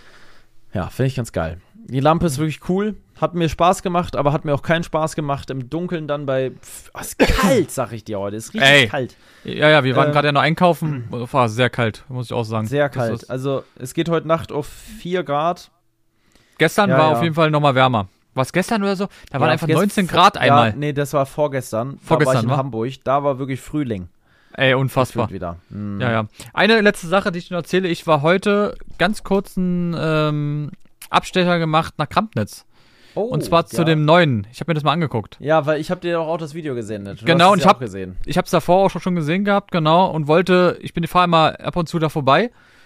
Ja, finde ich ganz geil. Die Lampe ist wirklich cool. Hat mir Spaß gemacht, aber hat mir auch keinen Spaß gemacht. Im Dunkeln dann bei. Oh, ist kalt, sag ich dir heute. Ist richtig Ey. kalt. Ja, ja, wir waren äh, gerade ja noch einkaufen. War sehr kalt, muss ich auch sagen. Sehr kalt. Also, es geht heute Nacht auf vier Grad. Gestern ja, war ja. auf jeden Fall nochmal wärmer. Was gestern oder so? Da waren ja, einfach gest- neunzehn Grad einmal. Ja, nee, das war vorgestern. Vorgestern, da war ich in wa? Hamburg. Da war wirklich Frühling. Ey, unfassbar. Wieder. Mhm. Ja, ja. Eine letzte Sache, die ich noch erzähle. Ich war heute ganz kurz einen ähm, Abstecher gemacht nach Krampnitz. Oh, und zwar zu ja. dem neuen. Ich habe mir das mal angeguckt. Ja, weil ich habe dir doch auch das Video gesendet. Du Genau, hast und es ich ja hab- auch gesehen. Ich habe es davor auch schon, schon gesehen gehabt, genau, und wollte, ich bin, fahre immer ab und zu da vorbei,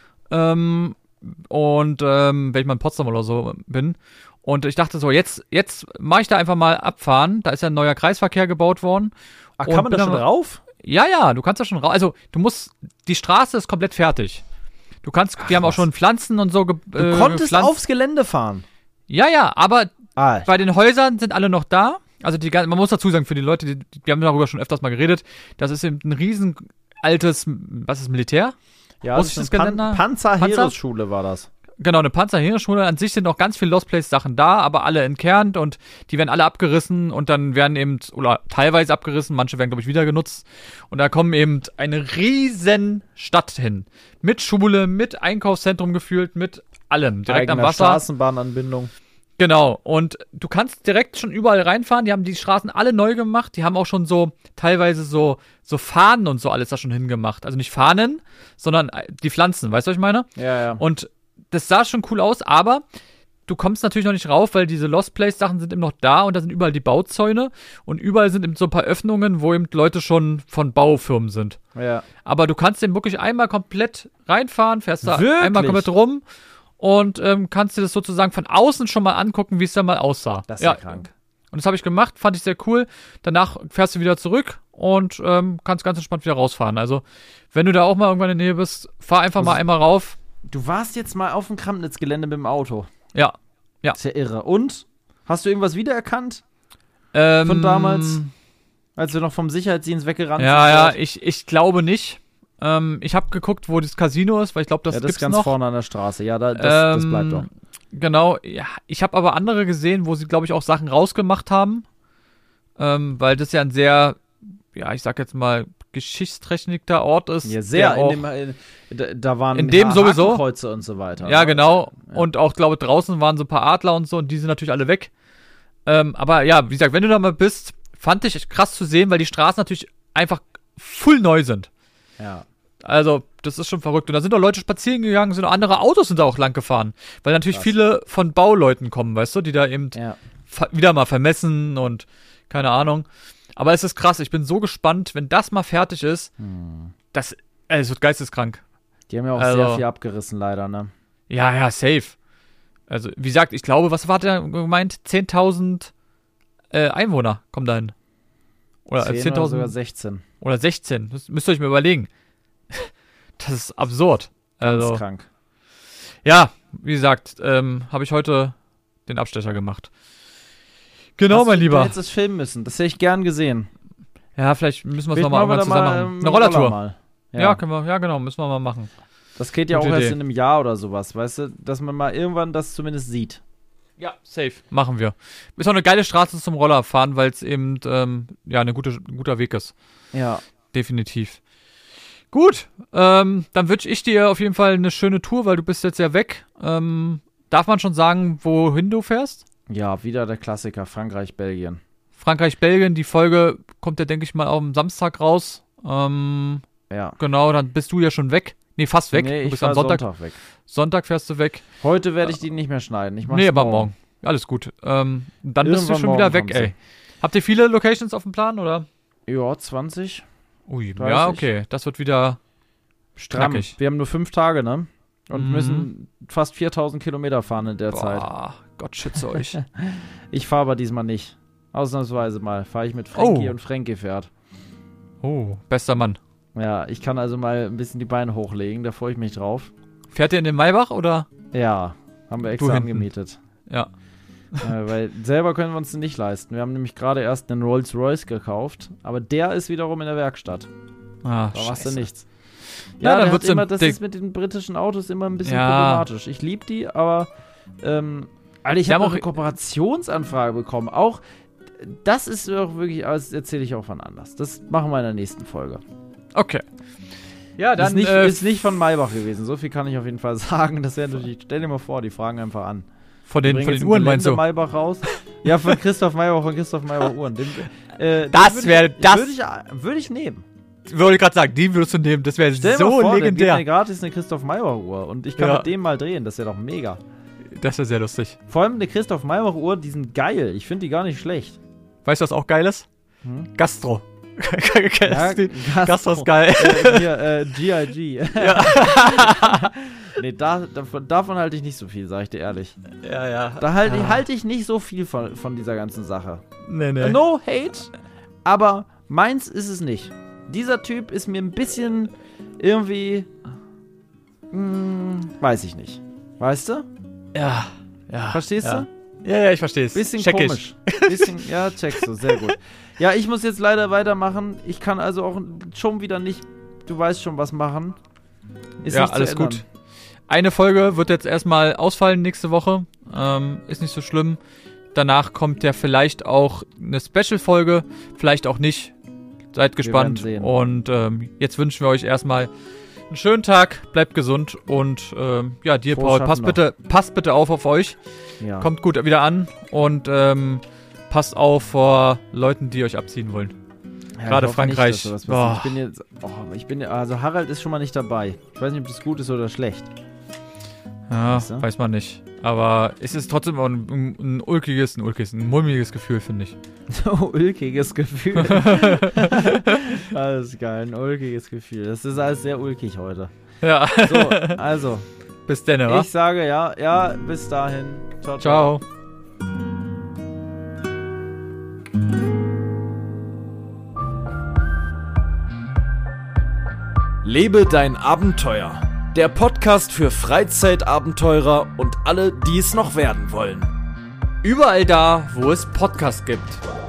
ähm, und, ähm, wenn ich mal in Potsdam oder so bin, und ich dachte so, jetzt, jetzt mache ich da einfach mal abfahren, da ist ja ein neuer Kreisverkehr gebaut worden. Ach, Und kann man da bin schon dann- drauf? Ja, ja, du kannst da schon raus, also, du musst, die Straße ist komplett fertig. Du kannst, Ach, die haben auch was. schon Pflanzen und so ge- Du äh, konntest gepflanzt. aufs Gelände fahren. Ja, ja, aber Ah, bei den Häusern sind alle noch da. Also die, gan- man muss dazu sagen, für die Leute, die, die haben darüber schon öfters mal geredet, das ist eben ein riesen altes, was ist Militär? ja, russisches das ist eine Geländer? Pan- Panzerheeresschule war das. Genau, eine Panzerheeresschule. An sich sind noch ganz viele Lost Place Sachen da, aber alle entkernt und die werden alle abgerissen und dann werden eben, oder teilweise abgerissen, manche werden, glaube ich, wieder genutzt. Und da kommen eben eine riesen Stadt hin. Mit Schule, mit Einkaufszentrum gefühlt, mit allem. Direkt am Eigener Wasser. Straßenbahnanbindung. Genau, und du kannst direkt schon überall reinfahren. Die haben die Straßen alle neu gemacht. Die haben auch schon so teilweise so so Fahnen und so alles da schon hingemacht. Also nicht Fahnen, sondern die Pflanzen, weißt du, was ich meine? Ja, ja. Und das sah schon cool aus, aber du kommst natürlich noch nicht rauf, weil diese Lost Place Sachen sind eben noch da und da sind überall die Bauzäune und überall sind eben so ein paar Öffnungen, wo eben Leute schon von Baufirmen sind. ja. Aber du kannst eben wirklich einmal komplett reinfahren, fährst da Wirklich? einmal komplett rum und ähm, kannst dir das sozusagen von außen schon mal angucken, wie es da mal aussah. Das ist ja krank. Und das habe ich gemacht, fand ich sehr cool. Danach fährst du wieder zurück und ähm, kannst ganz entspannt wieder rausfahren. Also, wenn du da auch mal irgendwann in der Nähe bist, fahr einfach mal Also- einmal rauf. Du warst jetzt mal auf dem Krampnitz-Gelände mit dem Auto. Ja. Das ist ja irre. Und? Hast du irgendwas wiedererkannt, Ähm, Von damals? als wir noch vom Sicherheitsdienst weggerannt Ja, sind? ja, dort? ich, ich glaube nicht. Ähm, ich habe geguckt, wo das Casino ist, weil ich glaube, das ja, das gibt's ist ganz noch. vorne an der Straße. Ja, da, das, das Ähm, bleibt doch. Genau, ja. Ich habe aber andere gesehen, wo sie, glaube ich, auch Sachen rausgemacht haben. Ähm, weil das ja ein sehr, ja, ich sag jetzt mal, geschichtsträchtigter Ort ist. Ja, sehr. Auch, In dem, in, da, da waren in dem Ha- sowieso. Hakenkreuze und so weiter. Ja, ne? genau. Ja. Und auch, glaube ich, draußen waren so ein paar Adler und so und die sind natürlich alle weg. Ähm, aber ja, wie gesagt, wenn du da mal bist, fand ich krass zu sehen, weil die Straßen natürlich einfach full neu sind. Ja. Also, das ist schon verrückt. Und da sind auch Leute spazieren gegangen, sind auch andere Autos sind da auch lang gefahren. Weil natürlich Krass. viele von Bauleuten kommen, weißt du, die da eben Ja. fa- wieder mal vermessen und keine Ahnung. Aber es ist krass, ich bin so gespannt, wenn das mal fertig ist, Hm. das, ey, es wird geisteskrank. Die haben ja auch Also- sehr viel abgerissen, leider, ne? Ja, ja, safe. Also, wie gesagt, ich glaube, was war der gemeint? zehntausend äh, Einwohner kommen da hin. Oder zehn oder zehntausend sogar sechzehn. oder sechzehn. Das müsst ihr euch mal überlegen. Das ist absurd. Ganz Also, krank. ja, wie gesagt, ähm, habe ich heute den Abstecher gemacht. Genau, Hast mein du, Lieber. Du hättest es filmen müssen. Das hätte ich gern gesehen. Ja, vielleicht müssen wir es Vielleicht nochmal machen wir irgendwann da zusammen mal, machen. ähm, Eine Rollertour. Mal. Ja. Ja. können wir, ja, genau, müssen wir mal machen. Das geht ja Gute auch erst Idee. in einem Jahr oder sowas, weißt du? Dass man mal irgendwann das zumindest sieht. Ja, safe. Machen wir. Ist auch eine geile Straße zum Rollerfahren, weil es eben ähm, ja eine gute, ein guter Weg ist. Ja. Definitiv. Gut, ähm, dann wünsche ich dir auf jeden Fall eine schöne Tour, weil du bist jetzt ja weg. Ähm, darf man schon sagen, wohin du fährst? Ja, wieder der Klassiker. Frankreich, Belgien. Frankreich, Belgien. Die Folge kommt ja, denke ich mal, am Samstag raus. Ähm, Ja. genau, dann bist du ja schon weg. Nee, fast weg. Nee, du ich bist fahr am Sonntag. Sonntag weg. Sonntag fährst du weg. Heute werde ich die nicht mehr schneiden. Ich mach's Nee, aber morgen. morgen. Alles gut. Ähm, dann bist du Irgendwann schon wieder morgen weg, kommen sie. ey. Habt ihr viele Locations auf dem Plan, oder? Ja, zwanzig. Ui, dreißig. ja, okay. Das wird wieder Stramm. knackig. Wir haben nur fünf Tage, ne? Und Mhm. müssen fast viertausend Kilometer fahren in der Zeit. Boah, Gott schütze euch. Ich fahre aber diesmal nicht. Ausnahmsweise mal. Fahre ich mit Frankie Oh. und Frankie fährt. Oh, bester Mann. Ja, ich kann also mal ein bisschen die Beine hochlegen. Da freue ich mich drauf. Fährt ihr in den Maybach, oder? Ja, haben wir Du extra hinten. angemietet. Ja. äh, weil selber können wir uns den nicht leisten. Wir haben nämlich gerade erst einen Rolls-Royce gekauft. Aber der ist wiederum in der Werkstatt. Ah, Da machst du scheiße. nichts. Ja, Ja, dann der wird's hat immer, im das Dick- ist mit den britischen Autos immer ein bisschen Ja. problematisch. Ich liebe die, aber ähm, Alter, ich Wir habe haben auch eine auch- Kooperationsanfrage bekommen. Auch das ist doch wirklich, aber das erzähle ich auch von anders. Das machen wir in der nächsten Folge. Okay. Ja, dann ist, nicht, äh, ist nicht von Maybach gewesen. So viel kann ich auf jeden Fall sagen. Das wäre natürlich, stell dir mal vor, die fragen einfach an. von Die den, bringen von jetzt den ein Uhren meinst Gelände du? Maybach raus. Ja, von Christoph Maybach, von Christoph Maybach Uhren. Den, äh, Das den würd wär- ich- das- Würde ich, würd ich nehmen. Wollte ich gerade sagen, die würdest du nehmen. Das wäre Stell dir so mal vor, der legendär. gibt mir gratis eine Christoph Maybach Uhr. Und ich kann Ja. mit dem mal drehen. Das wäre doch mega. Das wäre sehr lustig. Vor allem eine Christoph Maybach Uhr, die sind geil. Ich finde die gar nicht schlecht. Weißt du, was auch geil ist? Hm? Gastro. Gastro. Gastro ist geil. Äh, hier, äh, G I G. nee, da, davon, davon halte ich nicht so viel, sag ich dir ehrlich. Ja, ja. Da halte Ah. halte ich nicht so viel von, von dieser ganzen Sache. Nee, nee. No hate, aber meins ist es nicht. Dieser Typ ist mir ein bisschen irgendwie, mh, weiß ich nicht. Weißt du? Ja. Ja. Verstehst ja. du? Ja, ja, ich verstehe es. Bisschen Check ich. komisch. Bisschen, ja, checkst du, sehr gut. Ja, ich muss jetzt leider weitermachen. Ich kann also auch schon wieder nicht, du weißt schon, was machen. Ist Ja, nicht zu alles ändern. gut. Eine Folge wird jetzt erstmal ausfallen nächste Woche. Ähm, ist nicht so schlimm. Danach kommt ja vielleicht auch eine Special-Folge, vielleicht auch nicht. Seid gespannt. werden sehen. Und ähm, jetzt wünschen wir euch erstmal einen schönen Tag, bleibt gesund und ähm, ja, dir, Frohes Paul, Schaffen passt noch. bitte, passt bitte auf auf euch. Ja. Kommt gut wieder an und ähm, passt auf vor Leuten, die euch abziehen wollen. Ja, gerade ich hoffe Frankreich. Nicht, dass sowas Boah. passiert. Ich bin jetzt, oh, ich bin, also Harald ist schon mal nicht dabei. Ich weiß nicht, ob das gut ist oder schlecht. Ja, Weißt du? weiß man nicht. Aber es ist trotzdem auch ein, ein, ein ulkiges, ein ulkiges, ein mulmiges Gefühl, finde ich. So ulkiges Gefühl. Alles geil, ein ulkiges Gefühl. Das ist alles sehr ulkig heute. Ja, So, also, bis dann, wa? ich sage ja, ja, bis dahin. Ciao, ciao. Ciao. Lebe dein Abenteuer. Der Podcast für Freizeitabenteurer und alle, die es noch werden wollen. Überall da, wo es Podcasts gibt.